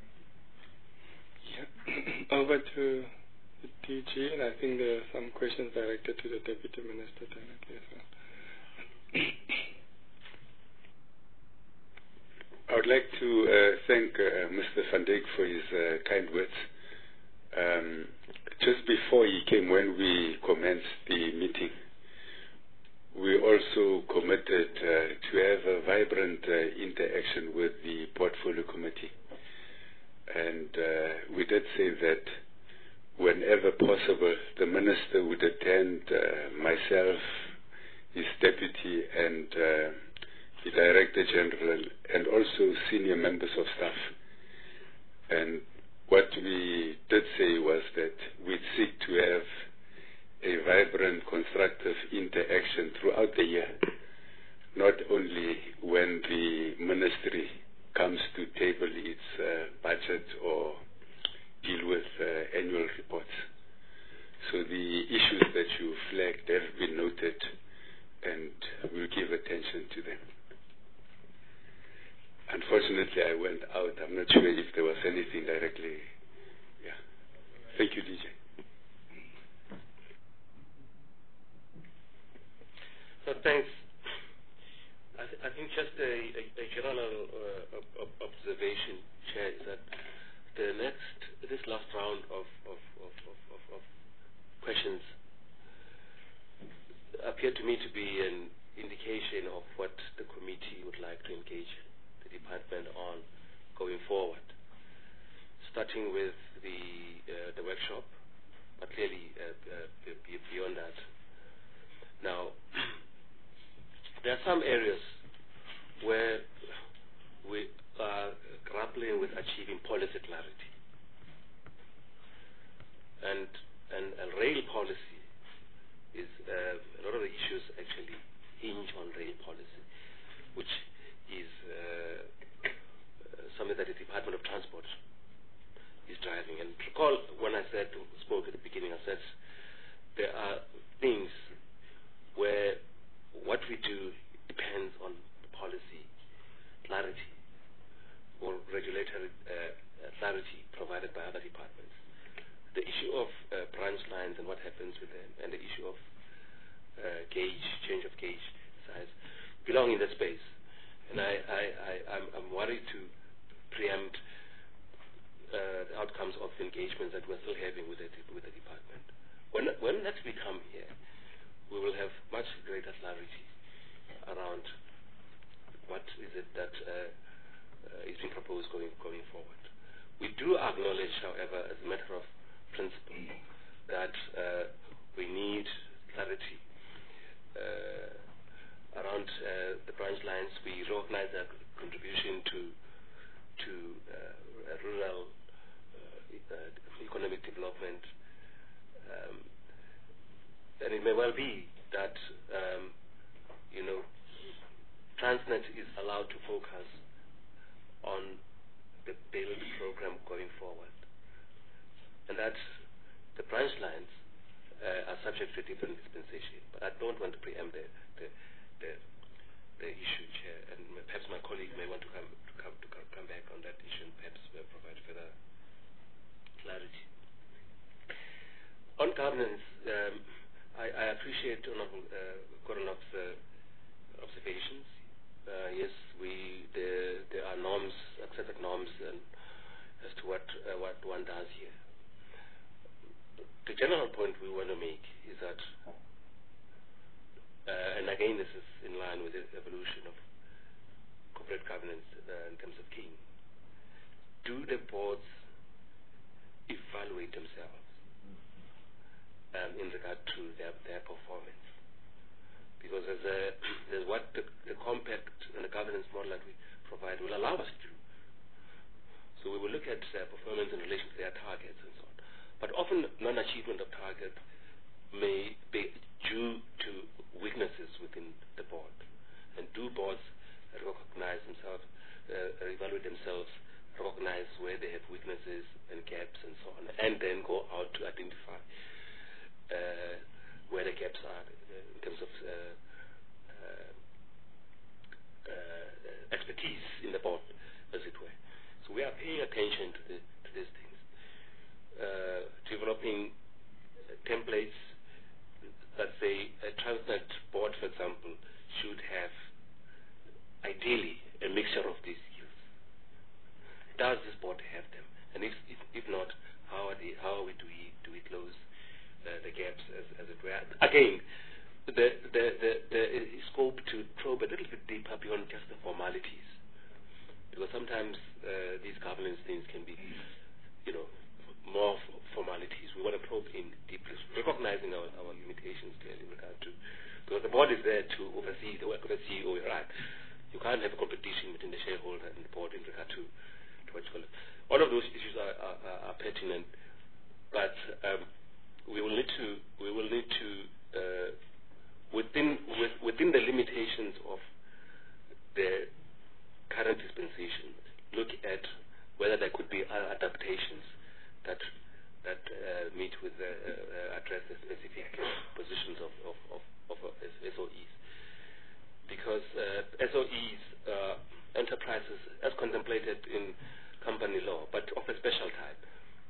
Yeah. Over to the D G, and I think there are some questions directed to the Deputy Minister directly as well. I would like to uh, thank uh, Mister Van Dijk for his uh, kind words. Um, just before he came, when we commenced the meeting, we also committed uh, to have a vibrant uh, interaction with the Portfolio Committee. And uh, we did say that whenever possible, the Minister would attend uh, myself, his deputy, and uh, the Director General, and also senior members of staff. And what we did say was that we'd seek to have a vibrant, constructive interaction throughout the year, not only when the ministry comes to table its uh, budget or deal with uh, annual reports. So the issues that you flagged have been noted, and we'll give attention to them. Unfortunately, I went out. I'm not sure if there was anything directly. Yeah. Thank you, D J. So thanks. I, th I think just a, a, a general uh, ob observation, Chair, is that the next, this last round of, of, of, of, of, of questions appear to me to be an indication of what the committee would like to engage the department on going forward. starting with the uh, the workshop, but clearly uh, uh, beyond that. Now, there are some areas where we are grappling with achieving policy clarity, and and a rail policy is uh, a lot of the issues actually hinge on rail policy, which is uh, uh, something that the Department of Transport is driving. And recall when I said, spoke at the beginning, I said there are things where what we do depends on policy clarity or regulatory uh, clarity provided by other departments. The issue of uh, branch lines and what happens with them, and the issue of uh, gauge, change of gauge size, belong in that space. And I, I, I, I'm, I'm worried to preempt uh, the outcomes of engagements that we're still having with the, with the department. When, when next we come here, we will have much greater clarity around what is it that uh, uh, is being proposed going, going forward. We do acknowledge, however, as a matter of principle, that uh, we need clarity uh, around uh, the branch lines. We recognize their contribution to to uh, rural uh, uh, economic development, um, and it may well be that um, you know Transnet is allowed to focus on the build program going forward, and that the branch lines uh, are subject to different dispensation. But I don't want to preempt the the, the, the issue, Chair, and perhaps my colleague may want to come to come to come back on that issue and perhaps uh, provide further clarity. On governance, um, I, I appreciate Honourable uh, Koronov's uh, observations. Uh, yes, we there, there are norms, accepted norms, and as to what uh, what one does here. The general point we want to make is that, uh, and again, this is in line with the evolution of corporate governance uh, in terms of King. Do the boards evaluate themselves um, in regard to their, their performance? Because as a, there's what the, the compact and the governance model that we provide will allow us to do. So we will look at uh, performance in relation to their targets and so on. But often non-achievement of target may be due to weaknesses within the board. And do boards recognize themselves, uh, evaluate themselves, recognize where they have weaknesses and gaps and so on, and then go out to identify uh, where the gaps are in terms of uh, uh, uh, expertise in the board, as it were. So we are paying attention to, the, to these things. Uh, developing uh, templates that say a Transnet board, for example, should have ideally a mixture of these skills. Does this board have them? And if if, if not, how are they, how are we do we do we close uh, the gaps as, as it were? Again, the the, the the scope to probe a little bit deeper beyond just the formalities, because sometimes uh, these governance things can be, you know, more f formalities. We want to probe in deeply, recognizing our, our limitations clearly in regard to, because the board is there to oversee the work of the C E O, right? You can't have a competition between the shareholder and the board in regard to, to what you call it. All of those issues are, are, are pertinent, but um, we will need to we will need to uh, within with, within the limitations of the current dispensation, look at whether there could be other adaptations that that uh, meet with uh, uh, address the specific positions of of, of, of uh, S O Es, because uh, S O Es uh, enterprises as contemplated in company law, but of a special type.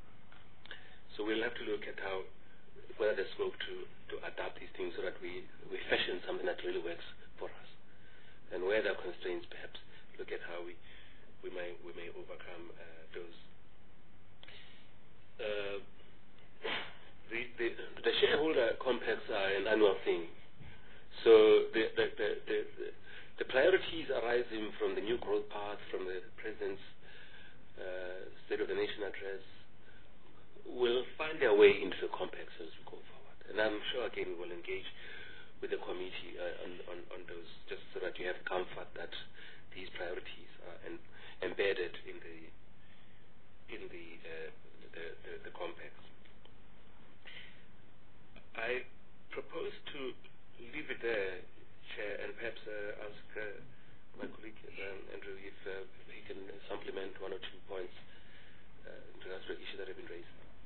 So we'll have to look at how whether there's scope to to adapt these things so that we we fashion something that really works for us, and where there are constraints, perhaps look at how we we may we may overcome uh, those. Uh, the, the, the shareholder compacts are an annual thing. So the, the, the, the, the priorities arising from the new growth path, from the President's uh, State of the Nation address will find their way into the complex as we go forward. And I'm sure, again, we will engage with the committee uh, on, on, on those, just so that you have comfort that these priorities are en embedded in the in the, uh, the, the the complex. I propose to leave it there, Chair, and perhaps uh, ask uh, my colleague um, Andrew if uh, he can supplement one or two points uh, in regards to the issues that have been raised.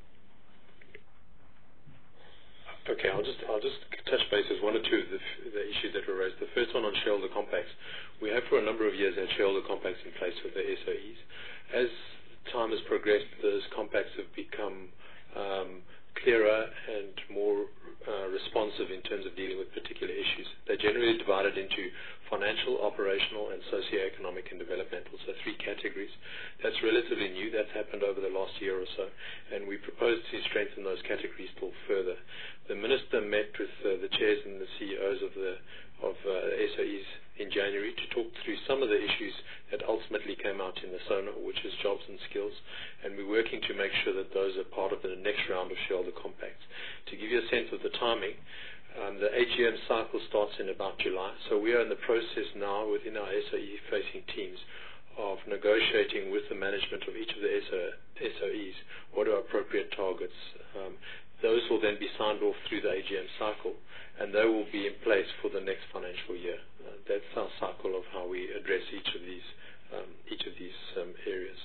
Okay, I'll just I'll just touch base with one or two of the, the issues that were raised. The first one on shareholder compacts. We have for a number of years had shareholder compacts in place with the S O Es. As time has progressed, those compacts have become um, clearer and more uh, responsive in terms of dealing with particular issues. They're generally divided into financial, operational, and socioeconomic and developmental, so three categories. That's relatively new. That's happened over the last year or so, and we propose to strengthen those categories still further. The Minister met with uh, the chairs and the C E Os of the of uh, S O Es in January to talk through some of the issues that ultimately came out in the SONA, which is jobs and skills, and we're working to make sure that those are part of the next round of shareholder compacts. To give you a sense of the timing, Um, the A G M cycle starts in about July, so we are in the process now within our S O E-facing teams of negotiating with the management of each of the S O Es what are appropriate targets. Um, those will then be signed off through the A G M cycle, and they will be in place for the next financial year. Uh, that's our cycle of how we address each of these um, each of these um, areas.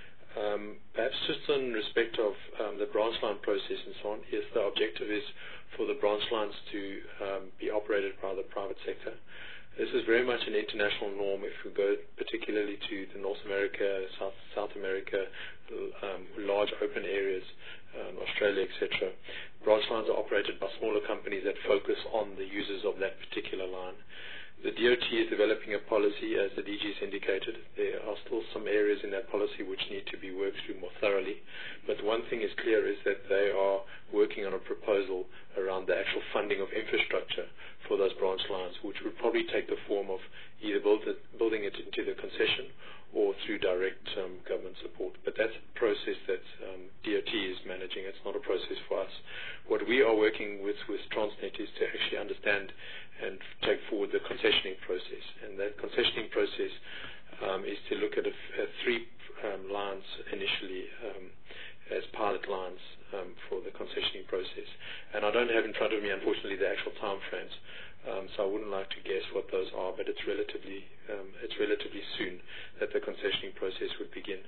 Um, perhaps just in respect of um, the branch line process and so on, yes, the objective is for the branch lines to um, be operated by the private sector. This is very much an international norm if we go particularly to the North America, South, South America, um, large open areas, um, Australia, et cetera. Branch lines are operated by smaller companies that focus on the users of that particular line. The D O T is developing a policy, as the D G has indicated. There are still some areas in that policy which need to be worked through more thoroughly. But one thing is clear is that they are working on a proposal around the actual funding of infrastructure for those branch lines, which would probably take the form of either build it, building it into the concession or through direct um, government support. But that's a process that um, D O T is managing. It's not a process for us. What we are working with with Transnet is to actually understand and take forward the concessioning process. And that concessioning process um, is to look at, a, at three um, lines initially um, as pilot lines um, for the concessioning process. And I don't have in front of me, unfortunately, the actual time frames, um, so I wouldn't like to guess what those are, but it's relatively, um, it's relatively soon that the concessioning process would begin.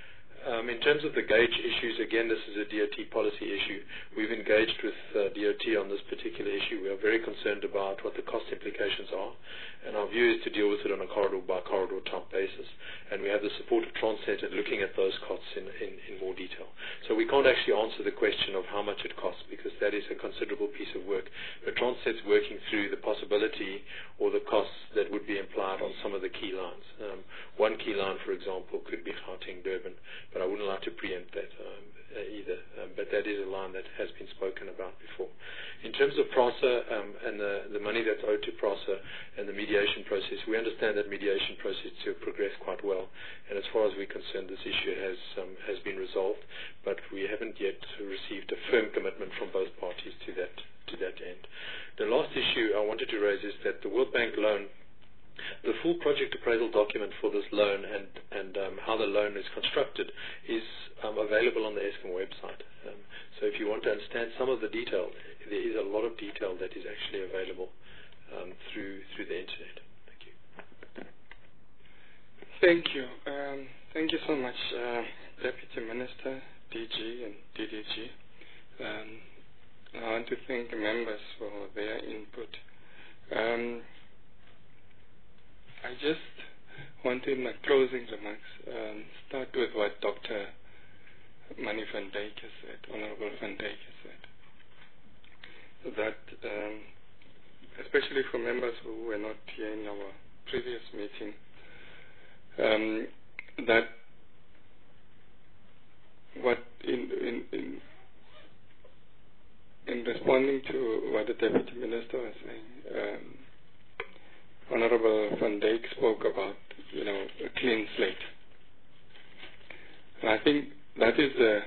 Um, in terms of the gauge issues, again, this is a D O T policy issue. We've engaged with uh, D O T on this particular issue. We are very concerned about what the cost implications are, and our view is to deal with it on a corridor-by-corridor type basis. And we have the support of Transnet in looking at those costs in, in, in more detail. So we can't actually answer the question of how much it costs, because that is a considerable piece of work. But Transnet's working through the possibility or the costs that would be implied on some of the key lines. Um, one key line, for example, could be Gauteng-Durban, but I wouldn't like to preempt that um, uh, either. Um, but that is a line that has been spoken about before. In terms of PRASA um, and the, the money that's owed to PRASA and the mediation process, we understand that mediation process to progress quite well. And as far as we're concerned, this issue has um, has been resolved, but we haven't yet received a firm commitment from both parties to that to that end. The last issue I wanted to raise is that the World Bank loan, the full project appraisal document for this loan and, and um, how the loan is constructed is um, available on the Eskom website. Um, so if you want to understand some of the detail, there is a lot of detail that is actually available um, through through the internet. Thank you. Thank you. Um, thank you so much, uh, Deputy Minister, D G and D D G. Um, I want to thank the members for their input. Um, I just want in my closing remarks um, start with what Doctor Mani van Dijk has said, Honorable van Dijk has said, that um, especially for members who were not here in our previous meeting, um, that what in, in, in, in responding to what the Deputy Minister was saying, um, Honorable van Dijk spoke about, you know, a clean slate. And I think that is the,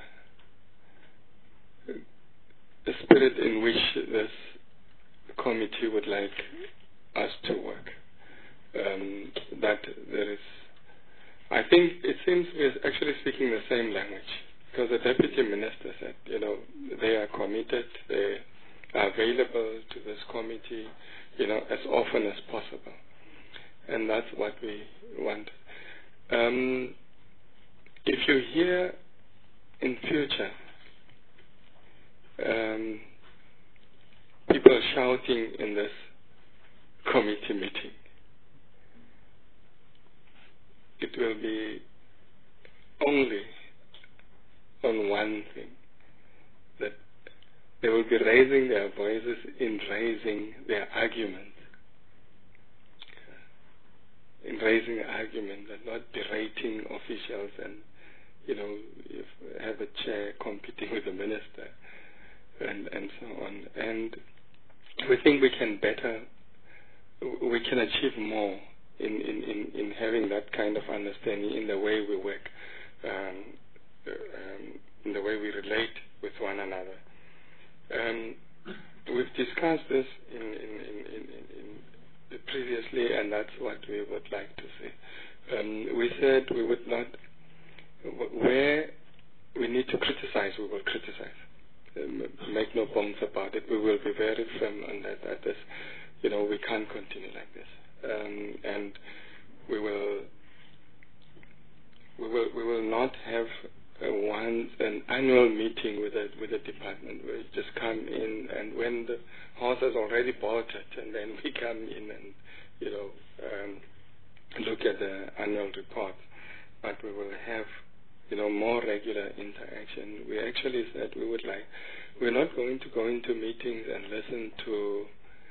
the spirit in which this committee would like us to work. Um, that there is, I think it seems we're actually speaking the same language, because the deputy minister said, you know, they are committed, they are available to this committee, you know, as often as possible. And that's what we want. Um, if you hear in future um, people shouting in this committee meeting, it will be only on one thing, that they will be raising their voices in raising their argument, in raising an argument, and not berating officials and, you know, if have a chair competing with the minister and, and so on. And we think we can better, we can achieve more in, in, in, in having that kind of understanding in the way we work, um, um, in the way we relate with one another. Um, we've discussed this in, in, in, in, in previously, and that's what we would like to see. Um, we said we would not, where we need to criticize, we will criticize. Um, make no bones about it. We will be very firm on that. That is, you know, we can't continue like this, um, and we will, we will, we will not have a once an annual meeting with a with a department. We just come in, and when the horse has already bolted, and then we come in and, you know, um, look at the annual report. But we will have, you know, more regular interaction. We actually said we would like, we're not going to go into meetings and listen to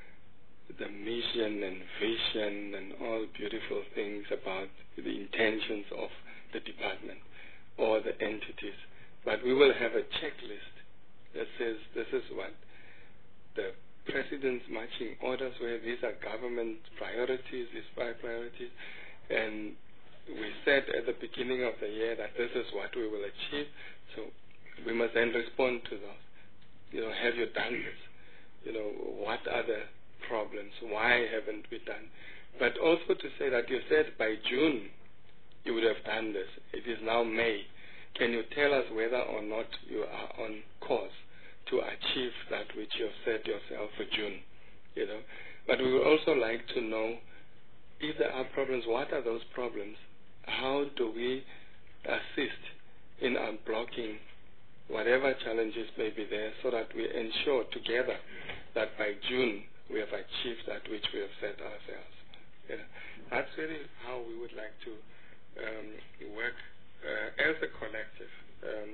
the mission and vision and all beautiful things about the intentions of the department or the entities, but we will have a checklist that says this is what the President's marching orders were, these are government priorities, these five priorities, and we said at the beginning of the year that this is what we will achieve, so we must then respond to those. You know, have you done this? You know, what are the problems? Why haven't we done? But also to say that you said by June you would have done this. It is now May. Can you tell us whether or not you are on course to achieve that which you have set yourself for June? You know, but we would also like to know if there are problems, what are those problems? How do we assist in unblocking whatever challenges may be there, so that we ensure together that by June we have achieved that which we have set ourselves. You know, that's really how we would like to um, work uh, as a collective. Um,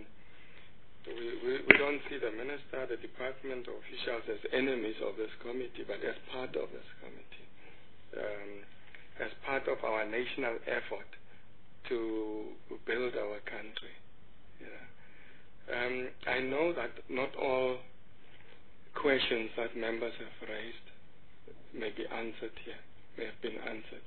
we, we, we don't see the minister, the department, or officials as enemies of this committee, but as part of this committee, um, as part of our national effort to build our country. Yeah. Um, I know that not all questions that members have raised may be answered here, may have been answered.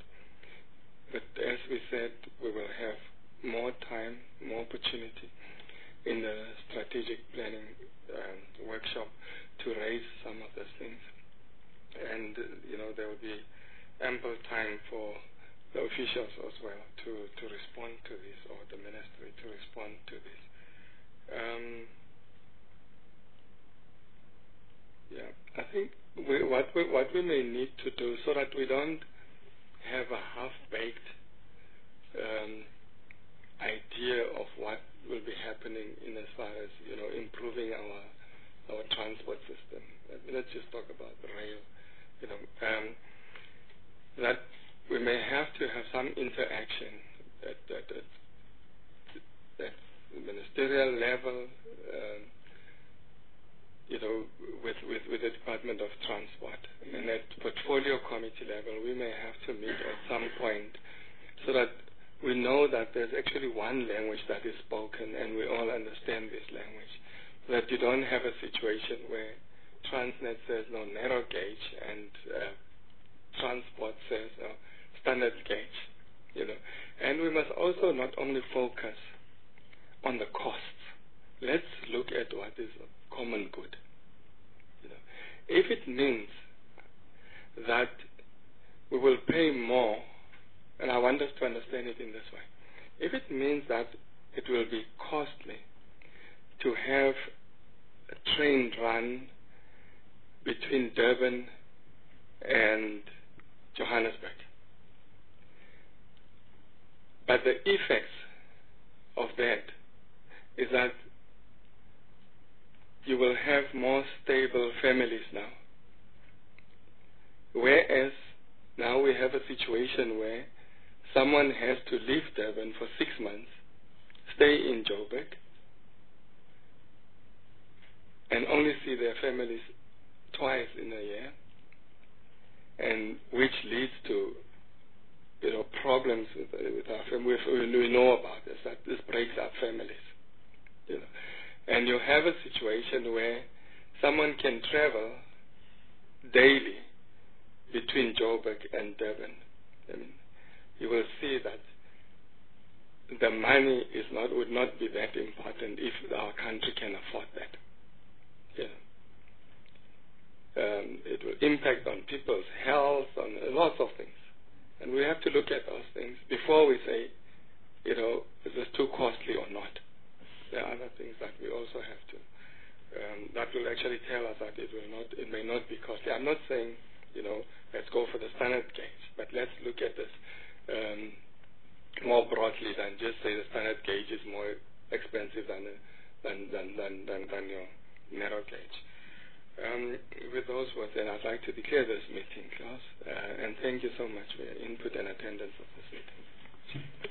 But as we said, we will have more time, more opportunity in the strategic planning um, workshop to raise some of those things. And, uh, you know, there will be ample time for the officials as well to, to respond to this, or the ministry to respond to this. Um, yeah, I think we, what we what we may need to do, so that we don't have a half-baked um, idea of what will be happening in as far as, you know, improving our our transport system. Let's just talk about the rail. You know, um, that we may have to have some interaction at at, at, at ministerial level, um, you know, with, with, with the Department of Transport. And at portfolio committee level, we may have to meet at some point so that we know that there's actually one language that is spoken and we all understand this language. So that you don't have a situation where Transnet says no narrow gauge and uh, transport says no standard gauge, you know. And we must also not only focus on the costs. Let's look at what is a common good. You know, if it means that we will pay more, and I want us to understand it in this way, if it means that it will be costly to have a train run between Durban and Johannesburg, but the effects of that is that you will have more stable families now. Whereas now we have a situation where someone has to leave Durban for six months, stay in Joburg, and only see their families twice in a year, and which leads to, you know, problems with, with our family. We know about this, that this breaks up families. You know. And you have a situation where someone can travel daily between Joburg and Durban. I mean, you will see that the money is not would not be that important if our country can afford that. Yeah. Um, it will impact on people's health, on lots of things. And we have to look at those things before we say, you know, is this too costly or not? There are other things that we also have to, um, that will actually tell us that it will not, it may not be costly. I'm not saying, you know, let's go for the standard gauge, but let's look at this um, more broadly than just say the standard gauge is more expensive than the, than, than, than, than, than your narrow gauge. Um, with those words, then I'd like to declare this meeting closed, uh, and thank you so much for your input and attendance of this meeting.